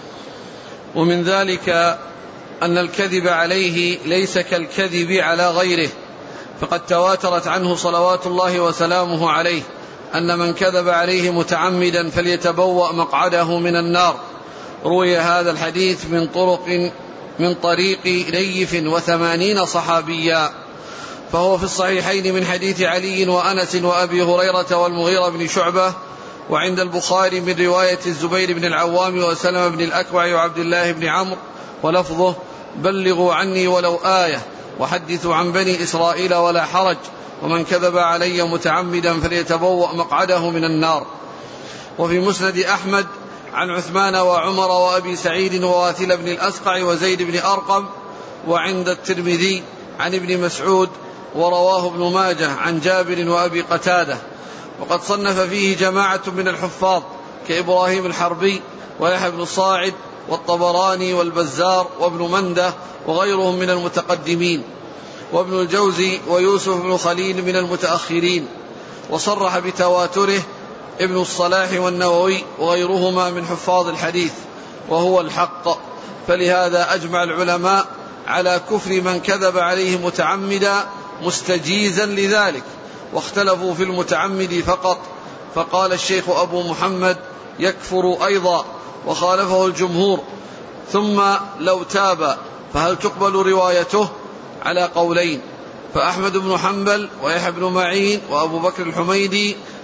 ومن ذلك أن الكذب عليه ليس كالكذب على غيره، فقد تواترت عنه صلوات الله وسلامه عليه أن من كذب عليه متعمدا فليتبوأ مقعده من النار. روي هذا الحديث من طرق من طريق ليف وثمانين صحابيا، فهو في الصحيحين من حديث علي وأنس وأبي هريرة والمغيرة بن شعبة، وعند البخاري من رواية الزبير بن العوام وسلمة بن الأكوع وعبد الله بن عمرو، ولفظه بلغوا عني ولو آية وحدثوا عن بني إسرائيل ولا حرج، ومن كذب علي متعمدا فليتبوأ مقعده من النار. وفي مسند أحمد عن عثمان وعمر وأبي سعيد وواثل بن الأسقع وزيد بن أرقم، وعند الترمذي عن ابن مسعود، ورواه ابن ماجه عن جابر وأبي قتادة. وقد صنف فيه جماعة من الحفاظ كإبراهيم الحربي ويحيى بن صاعد والطبراني والبزار وابن منده وغيرهم من المتقدمين، وابن الجوزي ويوسف بن خليل من المتأخرين. وصرح بتواتره ابن الصلاح والنووي وغيرهما من حفاظ الحديث، وهو الحق. فلهذا أجمع العلماء على كفر من كذب عليه متعمدا مستجيزا لذلك، واختلفوا في المتعمد فقط، فقال الشيخ أبو محمد يكفر أيضا، وخالفه الجمهور. ثم لو تاب فهل تقبل روايته؟ على قولين، فأحمد بن حنبل ويحيى بن معين وأبو بكر الحميدي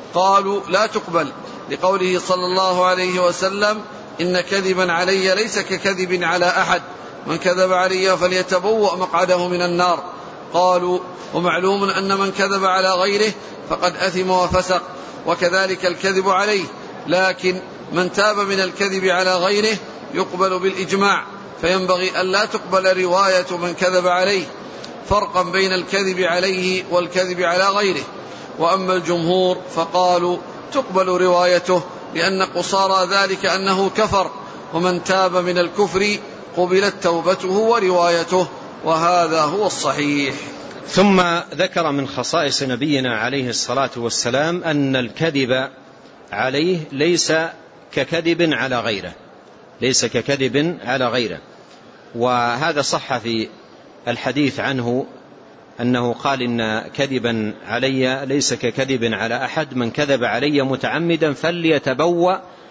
قالوا لا تقبل، لقوله صلى الله عليه وسلم إن كذبا علي ليس ككذب على أحد، من كذب علي فليتبوأ مقعده من النار. قالوا ومعلوم أن من كذب على غيره فقد أثم وفسق، وكذلك الكذب عليه، لكن من تاب من الكذب على غيره يقبل بالإجماع، فينبغي أن لا تقبل رواية من كذب عليه، فرقا بين الكذب عليه والكذب على غيره. وأما الجمهور فقالوا تقبل روايته، لأن قصارى ذلك أنه كفر، ومن تاب من الكفر قبلت توبته وروايته، وهذا هو الصحيح. ثم ذكر من خصائص نبينا عليه الصلاة والسلام أن الكذب عليه ليس ككذب على غيره، ليس ككذب على غيره. وهذا صح في الحديث عنه أنه قال إن كذبا علي ليس ككذب على أحد، من كذب علي متعمدا فليتبوأ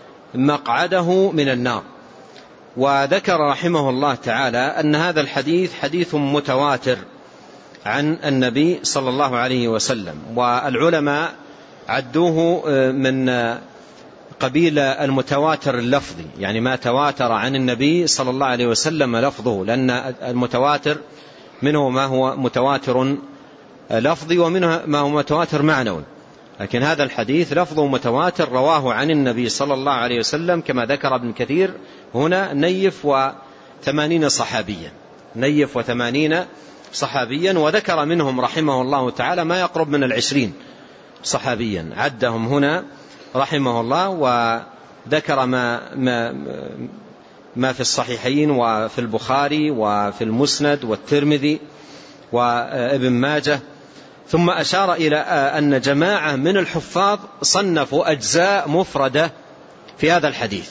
مقعده من النار. وذكر رحمه الله تعالى أن هذا الحديث حديث متواتر عن النبي صلى الله عليه وسلم، والعلماء عدوه من قبيل المتواتر اللفظي، يعني ما تواتر عن النبي صلى الله عليه وسلم لفظه، لأن المتواتر منه ما هو متواتر لفظي ومنه ما هو متواتر معنوي، لكن هذا الحديث لفظه متواتر رواه عن النبي صلى الله عليه وسلم كما ذكر ابن كثير هنا نيف وثمانين صحابيا، نيف وثمانين صحابيا، وذكر منهم رحمه الله تعالى ما يقرب من العشرين صحابيا عدهم هنا رحمه الله، وذكر ما, ما, ما في الصحيحين وفي البخاري وفي المسند والترمذي وابن ماجه. ثم أشار إلى أن جماعة من الحفاظ صنفوا أجزاء مفردة في هذا الحديث،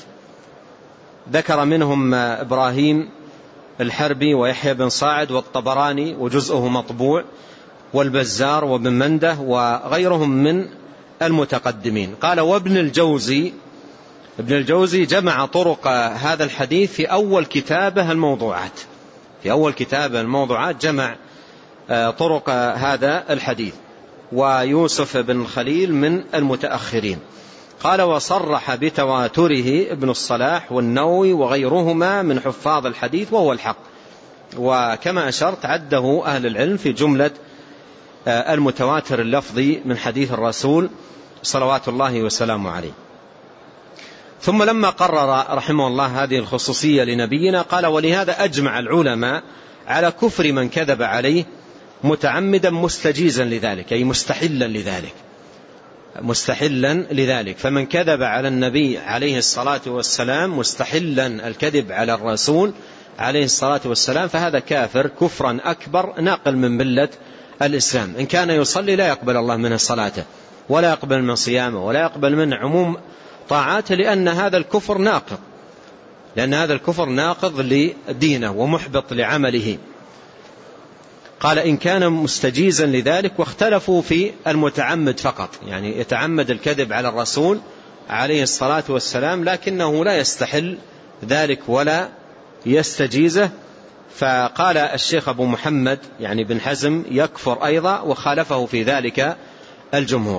ذكر منهم إبراهيم الحربي ويحيى بن صاعد والطبراني وجزءه مطبوع والبزار وابن منده وغيرهم من المتقدمين. قال وابن الجوزي، ابن الجوزي جمع طرق هذا الحديث في أول كتابه الموضوعات، في أول كتابه الموضوعات جمع طرق هذا الحديث، ويوسف بن خليل من المتأخرين. قال وصرح بتواتره ابن الصلاح والنووي وغيرهما من حفاظ الحديث وهو الحق، وكما أشرت عده أهل العلم في جملة المتواتر اللفظي من حديث الرسول صلوات الله وسلامه عليه. ثم لما قرر رحمه الله هذه الخصوصية لنبينا قال ولهذا أجمع العلماء على كفر من كذب عليه متعمدا مستجيزا لذلك، أي مستحلا لذلك، مستحلا لذلك. فمن كذب على النبي عليه الصلاة والسلام مستحلا الكذب على الرسول عليه الصلاة والسلام فهذا كافر كفرا أكبر ناقل من ملة الإسلام. إن كان يصلي لا يقبل الله منه صلاته ولا يقبل من صيامه ولا يقبل من عموم طاعاته، لأن هذا الكفر ناقض، لأن هذا الكفر ناقض لدينه ومحبط لعمله. قال إن كان مستجيزا لذلك، واختلفوا في المتعمد فقط، يعني يتعمد الكذب على الرسول عليه الصلاة والسلام لكنه لا يستحل ذلك ولا يستجيزه. فقال الشيخ أبو محمد يعني بن حزم يكفر أيضا، وخالفه في ذلك الجمهور.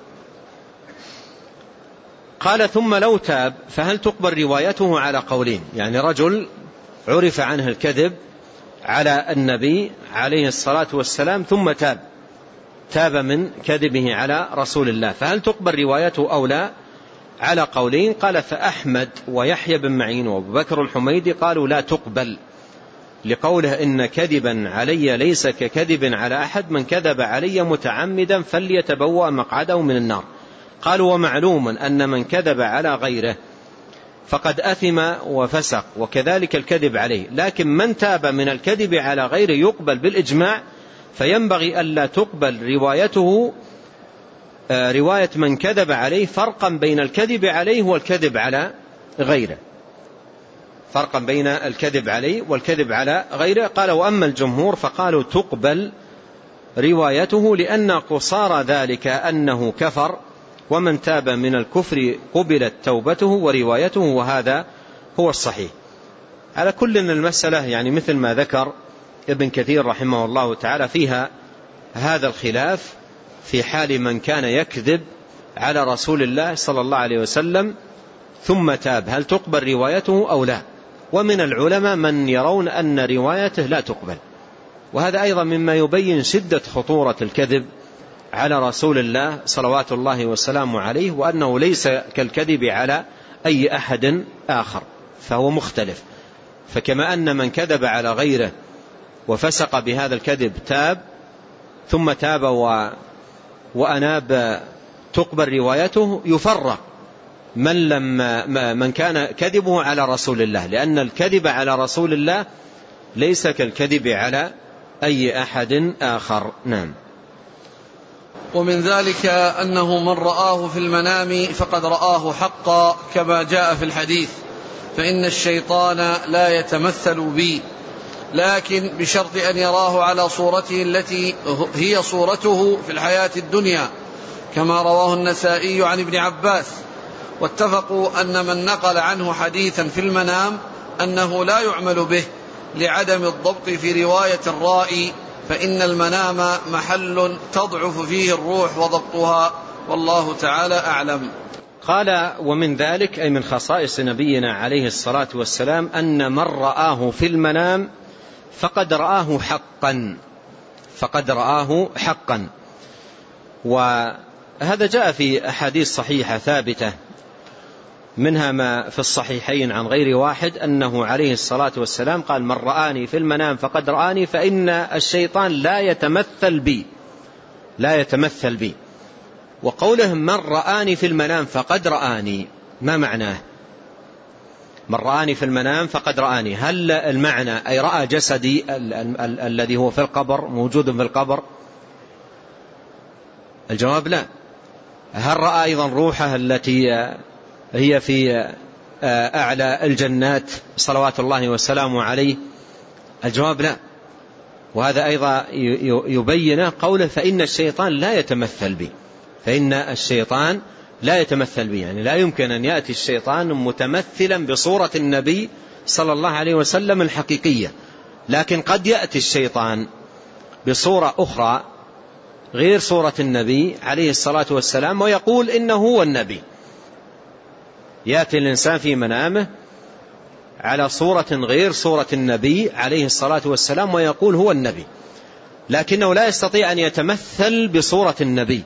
قال ثم لو تاب فهل تقبل روايته على قولين، يعني رجل عرف عنه الكذب على النبي عليه الصلاة والسلام ثم تاب تاب من كذبه على رسول الله، فهل تقبل روايته أو لا؟ على قولين. قال فأحمد ويحيى بن معين وابو بكر الحميدي قالوا لا تقبل، لقوله إن كذبا علي ليس ككذب على أحد، من كذب علي متعمدا فليتبوأ مقعده من النار. قالوا ومعلوم أن من كذب على غيره فقد أثم وفسق، وكذلك الكذب عليه، لكن من تاب من الكذب على غيره يقبل بالإجماع، فينبغي ألا تقبل روايته رواية من كذب عليه، فرقا بين الكذب عليه والكذب على غيره، فرقا بين الكذب عليه والكذب على غيره. قال وأما الجمهور فقالوا تقبل روايته، لأن قصار ذلك أنه كفر، ومن تاب من الكفر قبلت توبته وروايته، وهذا هو الصحيح. على كل المسألة يعني مثل ما ذكر ابن كثير رحمه الله تعالى فيها هذا الخلاف في حال من كان يكذب على رسول الله صلى الله عليه وسلم ثم تاب، هل تقبل روايته أو لا؟ ومن العلماء من يرون أن روايته لا تقبل، وهذا أيضا مما يبين شدة خطورة الكذب على رسول الله صلوات الله والسلام عليه، وأنه ليس كالكذب على أي أحد آخر، فهو مختلف. فكما أن من كذب على غيره وفسق بهذا الكذب تاب ثم تاب و... وأناب تقبل روايته، يفرق من لم من كان كذبه على رسول الله، لأن الكذب على رسول الله ليس كالكذب على أي أحد آخر. نعم. ومن ذلك أنه من رآه في المنام فقد رآه حقا كما جاء في الحديث، فإن الشيطان لا يتمثل بي، لكن بشرط أن يراه على صورته التي هي صورته في الحياة الدنيا، كما رواه النسائي عن ابن عباس. واتفقوا أن من نقل عنه حديثا في المنام أنه لا يعمل به لعدم الضبط في رواية الرائي، فإن المنام محل تضعف فيه الروح وضبطها، والله تعالى أعلم. قال ومن ذلك أي من خصائص نبينا عليه الصلاة والسلام أن من رآه في المنام فقد رآه حقا، فقد رآه حقا. وهذا جاء في أحاديث صحيحة ثابتة، منها ما في الصحيحين عن غير واحد أنه عليه الصلاة والسلام قال من رآني في المنام فقد رآني، فإن الشيطان لا يتمثل بي، لا يتمثل بي. وقوله من رآني في المنام فقد رآني، ما معناه؟ من رآني في المنام فقد رآني، هل المعنى أي رأى جسدي ال ال ال الذي هو في القبر موجود في القبر؟ الجواب لا. هل رأى أيضا روحه التي هي في أعلى الجنات صلوات الله وسلامه عليه؟ الجواب لا. وهذا أيضا يبين قوله فإن الشيطان لا يتمثل بي، فإن الشيطان لا يتمثل بي، يعني لا يمكن أن يأتي الشيطان متمثلا بصورة النبي صلى الله عليه وسلم الحقيقية، لكن قد يأتي الشيطان بصورة أخرى غير صورة النبي عليه الصلاة والسلام ويقول إنه هو النبي. يأتي الإنسان في منامه على صورة غير صورة النبي عليه الصلاة والسلام ويقول هو النبي، لكنه لا يستطيع أن يتمثل بصورة النبي.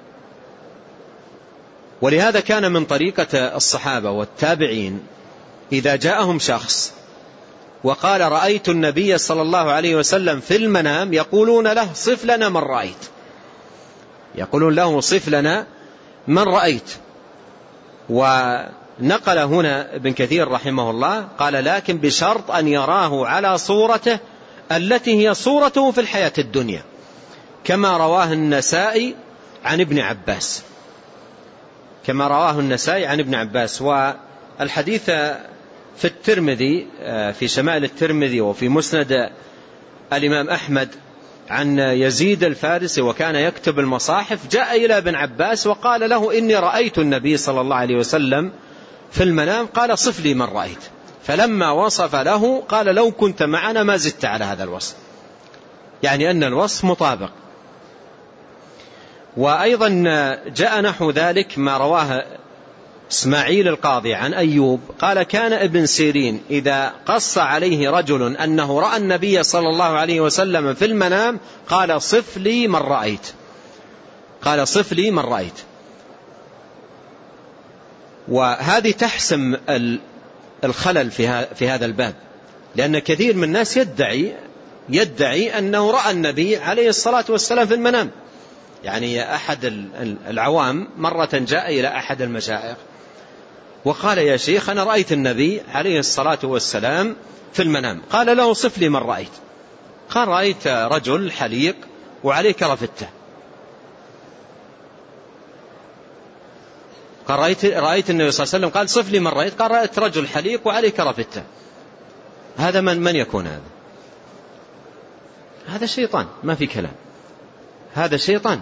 ولهذا كان من طريقة الصحابة والتابعين إذا جاءهم شخص وقال رأيت النبي صلى الله عليه وسلم في المنام يقولون له صف لنا من رأيت، يقولون له صف لنا من رأيت. ونقل هنا ابن كثير رحمه الله قال لكن بشرط أن يراه على صورته التي هي صورته في الحياة الدنيا، كما رواه النسائي عن ابن عباس، كما رواه النسائي عن ابن عباس. والحديث في الترمذي في شمائل الترمذي وفي مسند الإمام أحمد عن يزيد الفارسي وكان يكتب المصاحف، جاء إلى ابن عباس وقال له إني رأيت النبي صلى الله عليه وسلم في المنام، قال صف لي من رأيت. فلما وصف له قال لو كنت معنا ما زدت على هذا الوصف، يعني أن الوصف مطابق. وأيضا جاء نحو ذلك ما رواه إسماعيل القاضي عن أيوب قال كان ابن سيرين إذا قص عليه رجل أنه رأى النبي صلى الله عليه وسلم في المنام قال صف لي من رأيت، قال صف لي من رأيت. وهذه تحسم الخلل في هذا الباب، لأن كثير من الناس يدعي يدعي أنه رأى النبي عليه الصلاة والسلام في المنام. يعني أحد العوام مرة جاء إلى أحد المشايخ وقال يا شيخ أنا رأيت النبي عليه الصلاة والسلام في المنام، قال له صف لي من رأيت، قال رأيت رجل حليق وعليه كرفتة، قال رأيت, رأيت النبي صلى الله عليه وسلم، قال صف لي من رأيت، قال رأيت رجل حليق وعليه كرفتة. هذا من, من يكون هذا؟ هذا شيطان، ما في كلام، هذا شيطان.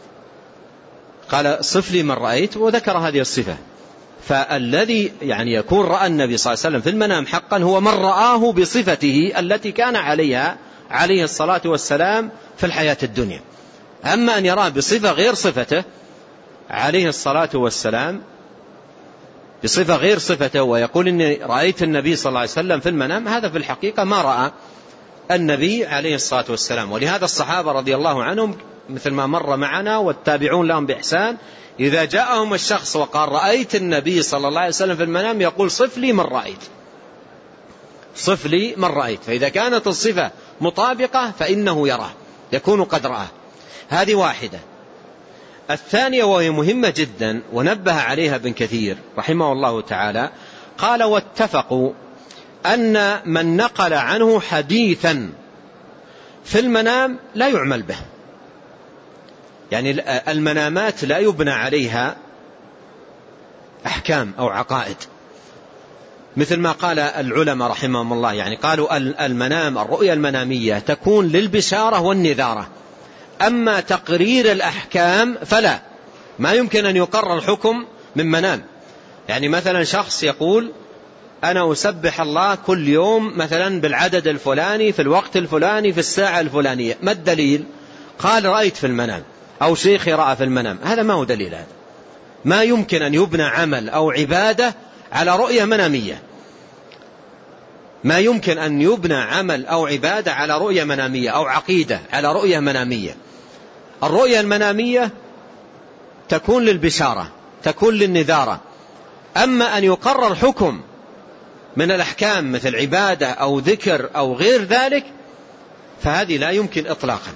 قال صف لي من رأيت وذكر هذه الصفة. فالذي يعني يكون رأى النبي صلى الله عليه وسلم في المنام حقا هو من رآه بصفته التي كان عليها عليه الصلاة والسلام في الحياة الدنيا. أما أن يراه بصفة غير صفته عليه الصلاة والسلام بصفة غير صفته ويقول إني رأيت النبي صلى الله عليه وسلم في المنام، هذا في الحقيقة ما رأى النبي عليه الصلاة والسلام. ولهذا الصحابة رضي الله عنهم مثل ما مر معنا والتابعون لهم بإحسان، إذا جاءهم الشخص وقال رأيت النبي صلى الله عليه وسلم في المنام يقول صف لي من رأيت، صف لي من رأيت. فإذا كانت الصفة مطابقة فإنه يراه، يكون قد رآه. هذه واحدة. الثانية وهي مهمة جدا ونبه عليها ابن كثير رحمه الله تعالى، قال واتفقوا أن من نقل عنه حديثا في المنام لا يعمل به. يعني المنامات لا يبنى عليها أحكام أو عقائد، مثل ما قال العلماء رحمهم الله، يعني قالوا المنام الرؤيا المنامية تكون للبشارة والنذارة، أما تقرير الأحكام فلا، ما يمكن أن يقرر حكم من منام. يعني مثلا شخص يقول أنا أسبح الله كل يوم مثلا بالعدد الفلاني في الوقت الفلاني في الساعة الفلانية، ما الدليل؟ قال رأيت في المنام أو شيخي رأى في المنام. هذا ما هو دليل، هذا ما يمكن أن يبنى عمل أو عبادة على رؤية منامية، ما يمكن أن يبنى عمل أو عبادة على رؤية منامية أو عقيدة على رؤية منامية. الرؤية المنامية تكون للبشارة، تكون للنذارة، أما أن يقرر حكم من الأحكام مثل عبادة أو ذكر أو غير ذلك فهذه لا يمكن إطلاقا.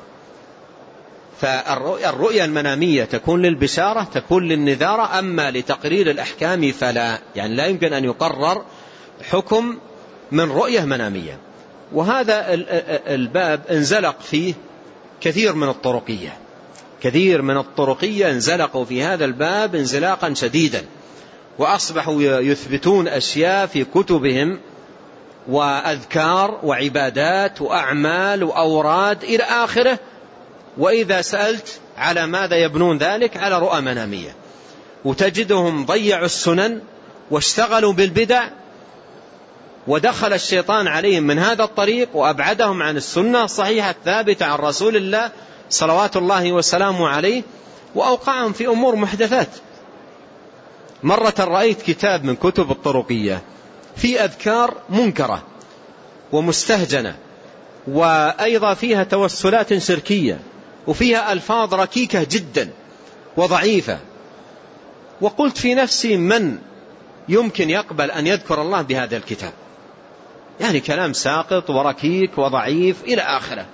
فالرؤية المنامية تكون للبشارة، تكون للنذارة، أما لتقرير الأحكام فلا، يعني لا يمكن أن يقرر حكم من رؤية منامية. وهذا الباب انزلق فيه كثير من الطرقية، كثير من الطرقية انزلقوا في هذا الباب انزلاقا شديدا، وأصبحوا يثبتون أشياء في كتبهم وأذكار وعبادات وأعمال وأوراد إلى آخره، وإذا سألت على ماذا يبنون ذلك؟ على رؤى منامية. وتجدهم ضيعوا السنن واشتغلوا بالبدع، ودخل الشيطان عليهم من هذا الطريق وأبعدهم عن السنة الصحيحة الثابتة عن رسول الله صلوات الله وسلامه عليه، وأوقعهم في أمور محدثات. مرة رأيت كتاب من كتب الطرقية في أذكار منكرة ومستهجنة، وأيضا فيها توسلات شركية، وفيها ألفاظ ركيكة جدا وضعيفة. وقلت في نفسي من يمكن يقبل أن يذكر الله بهذا الكتاب؟ يعني كلام ساقط وركيك وضعيف إلى آخره.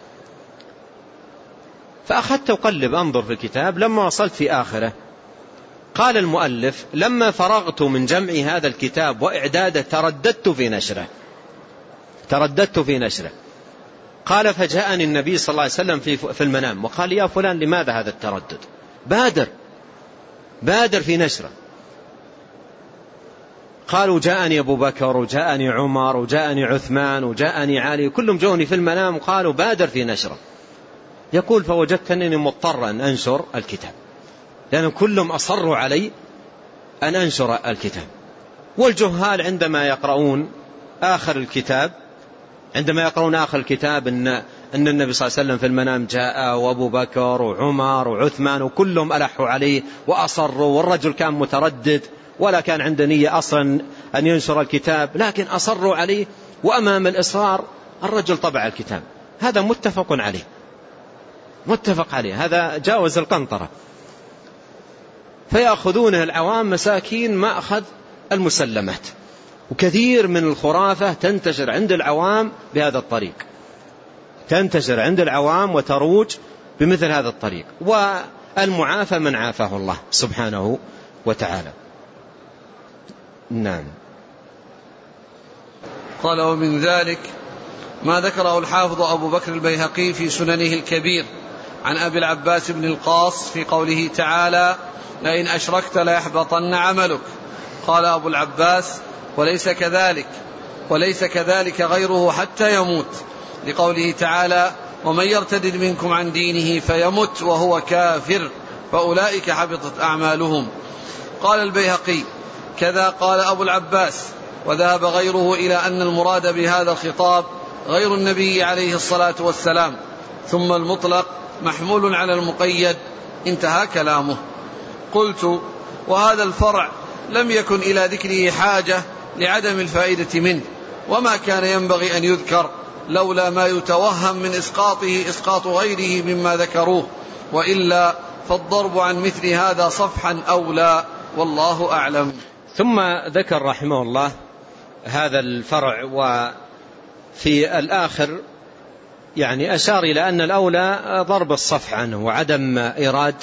فأخذت أقلب أنظر في الكتاب، لما وصلت في آخره قال المؤلف لما فرغت من جمع هذا الكتاب وإعداده ترددت في نشره ترددت في نشره قال فجاءني النبي صلى الله عليه وسلم في في المنام وقال يا فلان لماذا هذا التردد؟ بادر بادر في نشره. قالوا جاءني أبو بكر وجاءني عمر وجاءني عثمان وجاءني علي، كلهم جوني في المنام وقالوا بادر في نشره. يقول فوجدت أنني مضطر أن أنشر الكتاب، لأن كلهم أصروا علي أن أنشر الكتاب. والجهال عندما يقرؤون آخر الكتاب عندما يقرؤون آخر الكتاب أن, أن النبي صلى الله عليه وسلم في المنام جاء وأبو بكر وعمر وعثمان وكلهم ألحوا عليه وأصروا، والرجل كان متردد ولا كان عنده نية أصلا أن ينشر الكتاب، لكن أصروا عليه، وأمام الإصرار الرجل طبع الكتاب. هذا متفق عليه متفق عليه هذا جاوز القنطرة. فيأخذونه العوام مساكين ما أخذ المسلمات، وكثير من الخرافة تنتشر عند العوام بهذا الطريق، تنتشر عند العوام وتروج بمثل هذا الطريق. والمعافى من عافاه الله سبحانه وتعالى. نعم. قال ومن ذلك ما ذكره الحافظ أبو بكر البيهقي في سننه الكبير عن أبي العباس بن القاص في قوله تعالى لئن أشركت ليحبطن عملك. قال أبو العباس وليس كذلك وليس كذلك غيره حتى يموت، لقوله تعالى ومن يرتد منكم عن دينه فيمت وهو كافر فأولئك حبطت أعمالهم. قال البيهقي كذا قال أبو العباس، وذهب غيره إلى أن المراد بهذا الخطاب غير النبي عليه الصلاة والسلام، ثم المطلق محمول على المقيد. انتهى كلامه. قلت وهذا الفرع لم يكن إلى ذكره حاجة لعدم الفائدة منه، وما كان ينبغي أن يذكر لولا ما يتوهم من إسقاطه إسقاط غيره مما ذكروه، وإلا فالضرب عن مثل هذا صفحا أولى، والله أعلم. ثم ذكر رحمه الله هذا الفرع، وفي الآخر يعني أشار إلى أن الأولى ضرب الصفح عنه وعدم إيراد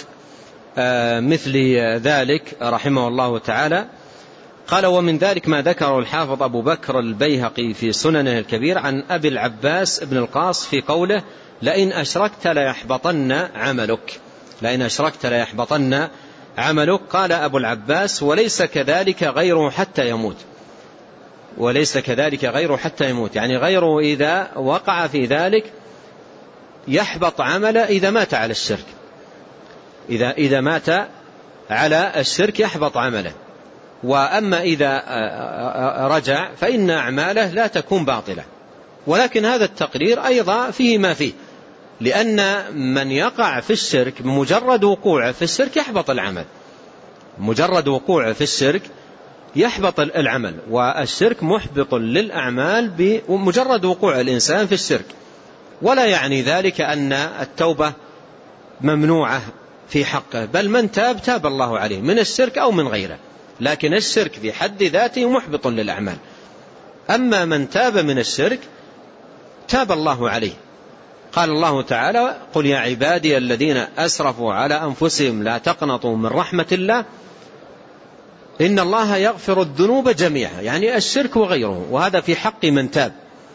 مثل ذلك رحمه الله تعالى. قال: ومن ذلك ما ذكره الحافظ أبو بكر البيهقي في سننه الكبير عن أبي العباس بن القاص في قوله: لئن أشركت ليحبطن عملك، لئن أشركت ليحبطن عملك. قال أبو العباس: وليس كذلك غيره حتى يموت، وليس كذلك غيره حتى يموت، يعني غيره إذا وقع في ذلك يحبط عمله إذا مات على الشرك، إذا, إذا مات على الشرك يحبط عمله. وأما إذا رجع فإن أعماله لا تكون باطلة. ولكن هذا التقرير أيضا فيه ما فيه، لأن من يقع في الشرك بمجرد وقوعه في الشرك يحبط العمل، مجرد وقوعه في الشرك يحبط العمل، والشرك محبط للأعمال بمجرد وقوع الإنسان في الشرك. ولا يعني ذلك أن التوبة ممنوعة في حقه، بل من تاب تاب الله عليه من الشرك أو من غيره، لكن الشرك في حد ذاته محبط للأعمال. أما من تاب من الشرك تاب الله عليه. قال الله تعالى: قل يا عبادي الذين أسرفوا على أنفسهم لا تقنطوا من رحمة الله إن الله يغفر الذنوب جميعا، يعني الشرك وغيره، وهذا في حق من تاب.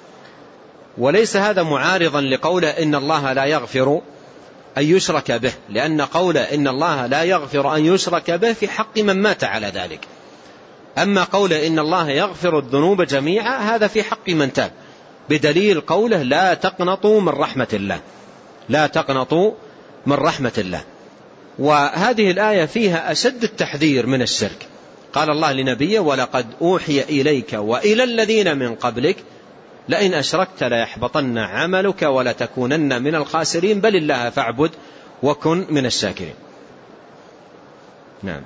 وليس هذا معارضا لقوله إن الله لا يغفر أن يشرك به، لأن قوله إن الله لا يغفر أن يشرك به في حق من مات على ذلك. أما قوله إن الله يغفر الذنوب جميعا هذا في حق من تاب، بدليل قوله لا تقنطوا من رحمة الله، لا تقنطوا من رحمة الله. وهذه الآية فيها أشد التحذير من الشرك. قال الله لنبيه: ولقد أوحي إليك وإلى الذين من قبلك لئن أشركت ليحبطن عملك ولتكونن من الخاسرين بل الله فاعبد وكن من الشاكرين. نعم.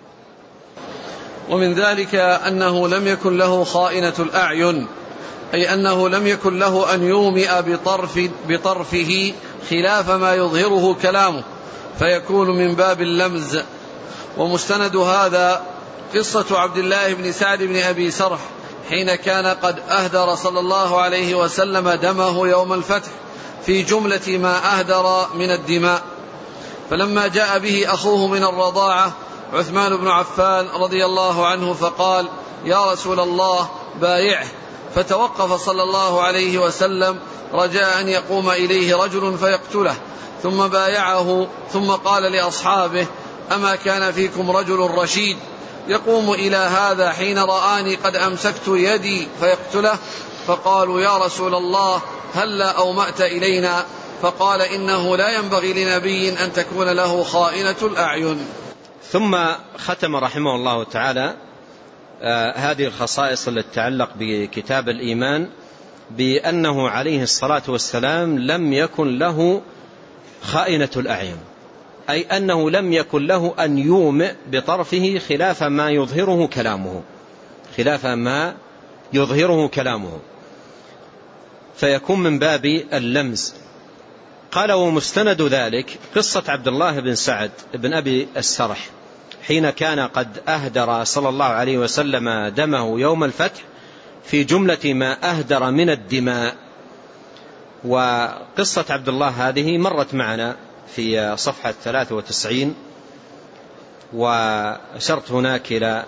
ومن ذلك أنه لم يكن له خائنة الأعين، أي أنه لم يكن له أن يومئ بطرف بطرفه خلاف ما يظهره كلامه فيكون من باب اللمز. ومستند هذا قصة عبد الله بن سعد بن أبي سرح حين كان قد أهدر صلى الله عليه وسلم دمه يوم الفتح في جملة ما أهدر من الدماء، فلما جاء به أخوه من الرضاعة عثمان بن عفان رضي الله عنه فقال: يا رسول الله بايعه، فتوقف صلى الله عليه وسلم رجاء أن يقوم إليه رجل فيقتله، ثم بايعه، ثم قال لأصحابه: أما كان فيكم رجل رشيد يقوم إلى هذا حين رآني قد أمسكت يدي فيقتله؟ فقالوا: يا رسول الله هلا أومأت إلينا؟ فقال: إنه لا ينبغي لنبي أن تكون له خائنة الأعين. ثم ختم رحمه الله تعالى آه هذه الخصائص التي تتعلق بكتاب الإيمان بأنه عليه الصلاة والسلام لم يكن له خائنة الأعين، أي أنه لم يكن له أن يومئ بطرفه خلاف ما يظهره كلامه، خلاف ما يظهره كلامه فيكون من باب اللمز. قال: ومستند ذلك قصة عبد الله بن سعد بن أبي السرح حين كان قد أهدر صلى الله عليه وسلم دمه يوم الفتح في جملة ما أهدر من الدماء. وقصة عبد الله هذه مرت معنا في صفحة ثلاثة وتسعين، وأشرت هناك إلى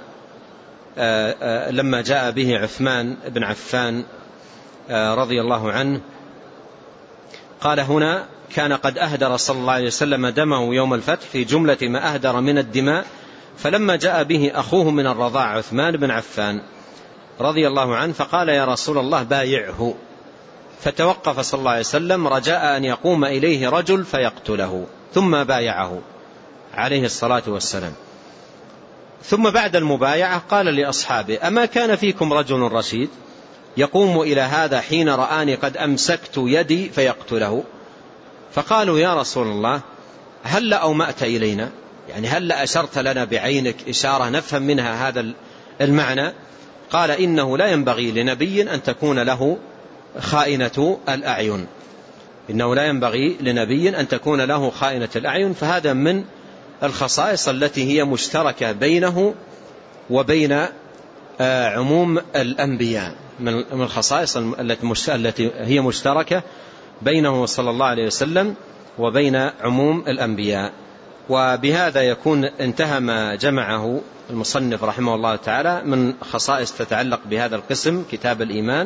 لما جاء به عثمان بن عفان رضي الله عنه، قال هنا: كان قد أهدر صلى الله عليه وسلم دمه يوم الفتح في جملة ما أهدر من الدماء، فلما جاء به أخوه من الرضاع عثمان بن عفان رضي الله عنه فقال: يا رسول الله بايعه، فتوقف صلى الله عليه وسلم رجاء أن يقوم إليه رجل فيقتله، ثم بايعه عليه الصلاة والسلام. ثم بعد المبايعة قال لأصحابه: أما كان فيكم رجل رشيد يقوم إلى هذا حين رآني قد أمسكت يدي فيقتله؟ فقالوا: يا رسول الله هل أومأت إلينا؟ يعني هل أشرت لنا بعينك إشارة نفهم منها هذا المعنى؟ قال إنه لا ينبغي لنبي أن تكون له خائنة الأعين، إنه لا ينبغي لنبي أن تكون له خائنة الأعين. فهذا من الخصائص التي هي مشتركة بينه وبين عموم الأنبياء، من الخصائص التي هي مشتركة بينه صلى الله عليه وسلم وبين عموم الأنبياء. وبهذا يكون انتهى ما جمعه المصنف رحمه الله تعالى من خصائص تتعلق بهذا القسم كتاب الإيمان،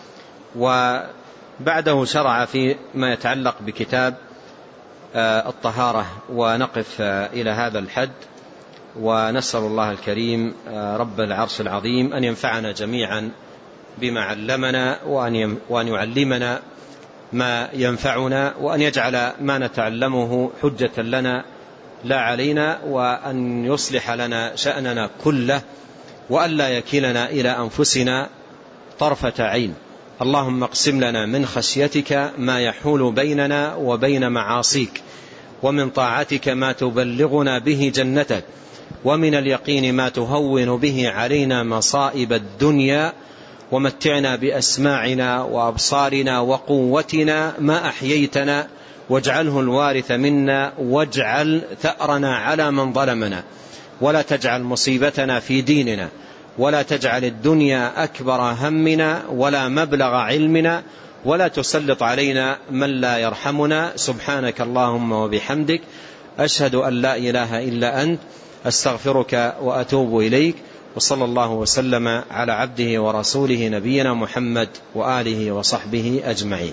وبعده شرع في ما يتعلق بكتاب الطهارة. ونقف إلى هذا الحد، ونسأل الله الكريم رب العرش العظيم أن ينفعنا جميعا بما علمنا، وأن يعلمنا ما ينفعنا، وأن يجعل ما نتعلمه حجة لنا لا علينا، وأن يصلح لنا شأننا كله، وأن لا يكلنا إلى أنفسنا طرفة عين. اللهم اقسم لنا من خشيتك ما يحول بيننا وبين معاصيك، ومن طاعتك ما تبلغنا به جنتك، ومن اليقين ما تهون به علينا مصائب الدنيا، ومتعنا بأسماعنا وأبصارنا وقوتنا ما أحييتنا، واجعله الوارث منا، واجعل ثأرنا على من ظلمنا، ولا تجعل مصيبتنا في ديننا، ولا تجعل الدنيا أكبر همنا ولا مبلغ علمنا، ولا تسلط علينا من لا يرحمنا. سبحانك اللهم وبحمدك، أشهد أن لا إله إلا أنت، أستغفرك وأتوب إليك. وصلى الله وسلم على عبده ورسوله نبينا محمد وآله وصحبه أجمعين.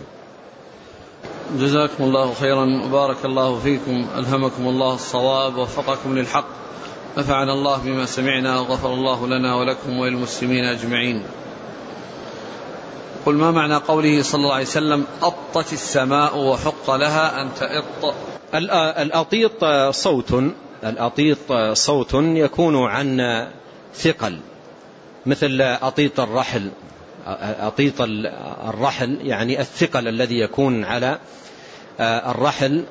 جزاكم الله خيرا وبارك الله فيكم، ألهمكم الله الصواب ووفقكم للحق، نفعنا الله بما سمعنا وغفر الله لنا ولكم وللمسلمين أجمعين. قل ما معنى قوله صلى الله عليه وسلم أطت السماء وحق لها أن تأط؟ الأطيط صوت الأطيط صوت يكون عن ثقل، مثل أطيط الرحل. أطيط الرحل يعني الثقل الذي يكون على الرحل.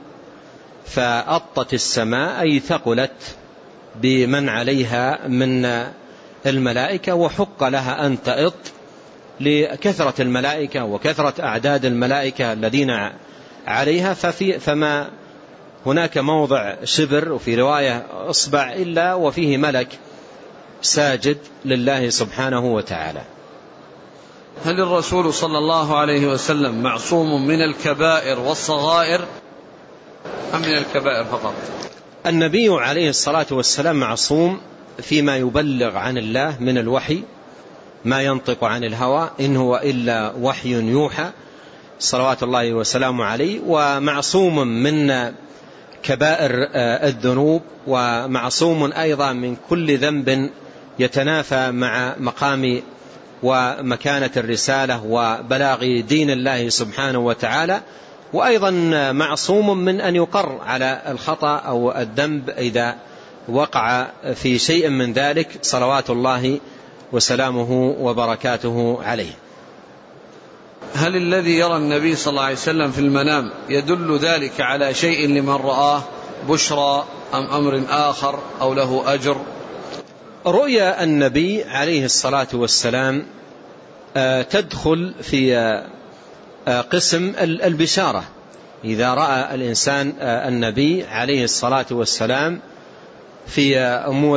فأطت السماء أي ثقلت بمن عليها من الملائكة، وحق لها أن تأط لكثرة الملائكة وكثرة أعداد الملائكة الذين عليها. ففي فما هناك موضع شبر وفي رواية أصبع إلا وفيه ملك ساجد لله سبحانه وتعالى. هل الرسول صلى الله عليه وسلم معصوم من الكبائر والصغائر أم من الكبائر فقط؟ النبي عليه الصلاة والسلام معصوم فيما يبلغ عن الله من الوحي، ما ينطق عن الهوى إن هو إلا وحي يوحى صلوات الله وسلامه عليه، ومعصوم من كبائر الذنوب، ومعصوم أيضا من كل ذنب يتنافى مع مقام ومكانة الرسالة وبلاغ دين الله سبحانه وتعالى، وأيضا معصوم من أن يقر على الخطأ أو الذنب إذا وقع في شيء من ذلك صلوات الله وسلامه وبركاته عليه. هل الذي يرى النبي صلى الله عليه وسلم في المنام يدل ذلك على شيء لمن رآه، بشرى أم أمر آخر أو له أجر؟ رؤيا النبي عليه الصلاة والسلام تدخل في قسم البشارة. إذا رأى الإنسان النبي عليه الصلاة والسلام في أمور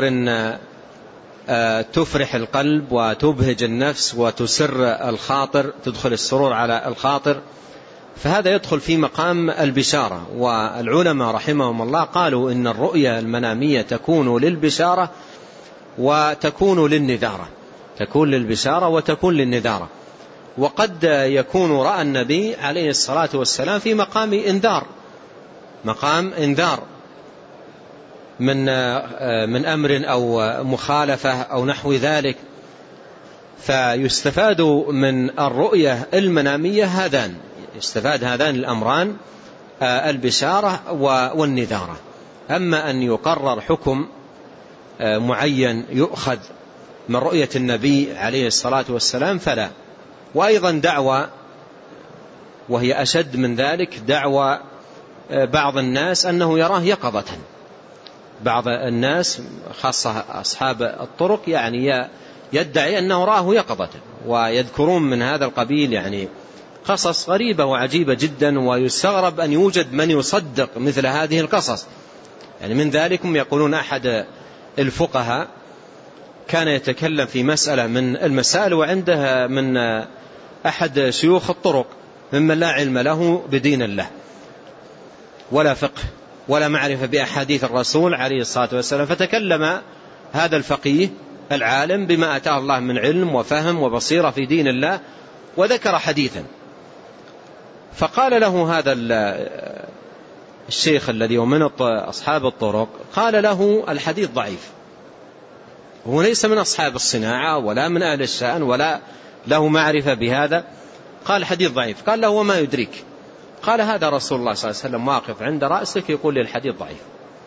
تفرح القلب وتبهج النفس وتسر الخاطر، تدخل السرور على الخاطر، فهذا يدخل في مقام البشارة. والعلماء رحمهم الله قالوا إن الرؤيا المنامية تكون للبشارة وتكون للنذارة، تكون للبشارة وتكون للنذارة. وقد يكون رأى النبي عليه الصلاة والسلام في مقام إنذار، مقام إنذار من من أمر أو مخالفة أو نحو ذلك. فيستفاد من الرؤية المنامية هذان، يستفاد هذان الأمران، البشارة والنذارة. أما أن يقرر حكم معين يؤخذ من رؤية النبي عليه الصلاة والسلام فلا. وأيضا دعوة، وهي أشد من ذلك، دعوة بعض الناس أنه يراه يقظة، بعض الناس خاصة أصحاب الطرق يعني يدعي أنه رآه يقظة، ويذكرون من هذا القبيل يعني قصص غريبة وعجيبة جدا، ويستغرب أن يوجد من يصدق مثل هذه القصص. يعني من ذلكم يقولون أحد الفقهاء كان يتكلم في مسألة من المسائل وعنده من أحد شيوخ الطرق ممن لا علم له بدين الله ولا فقه ولا معرفة بأحاديث الرسول عليه الصلاة والسلام، فتكلم هذا الفقيه العالم بما أتاه الله من علم وفهم وبصيرة في دين الله، وذكر حديثا، فقال له هذا الشيخ الذي ومن أصحاب الطرق، قال له الحديث ضعيف، هو ليس من أصحاب الصناعة ولا من أهل الشأن ولا له معرفة بهذا، قال الحديث ضعيف. قال له وما يدريك؟ قال هذا رسول الله صلى الله عليه وسلم واقف عند رأسك يقول لي الحديث ضعيف.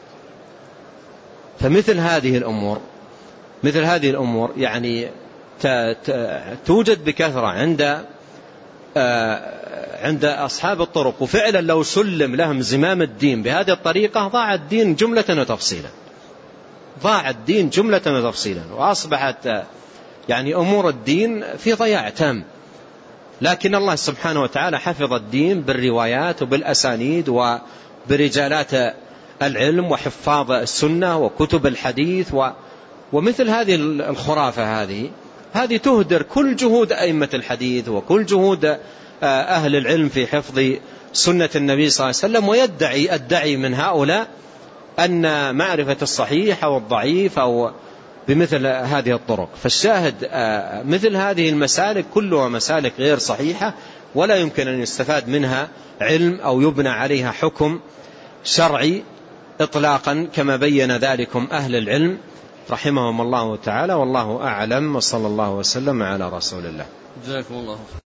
فمثل هذه الأمور مثل هذه الأمور يعني توجد بكثرة عند عند أصحاب الطرق، وفعلا لو سلم لهم زمام الدين بهذه الطريقة ضاع الدين جملة وتفصيلا، ضاع الدين جملة وتفصيلا، وأصبحت يعني أمور الدين في ضياع تام. لكن الله سبحانه وتعالى حفظ الدين بالروايات وبالأسانيد وبرجالات العلم وحفاظ السنة وكتب الحديث و ومثل هذه الخرافة هذه هذه تهدر كل جهود أئمة الحديث وكل جهود أهل العلم في حفظ سنة النبي صلى الله عليه وسلم، ويدعي الدعي من هؤلاء أن معرفة الصحيح أو الضعيف أو بمثل هذه الطرق. فالشاهد مثل هذه المسالك كلها مسالك غير صحيحة، ولا يمكن أن يستفاد منها علم أو يبنى عليها حكم شرعي إطلاقا، كما بين ذلكم أهل العلم رحمهم الله تعالى. والله أعلم، وصلى الله وسلم على رسول الله. جزاكم الله.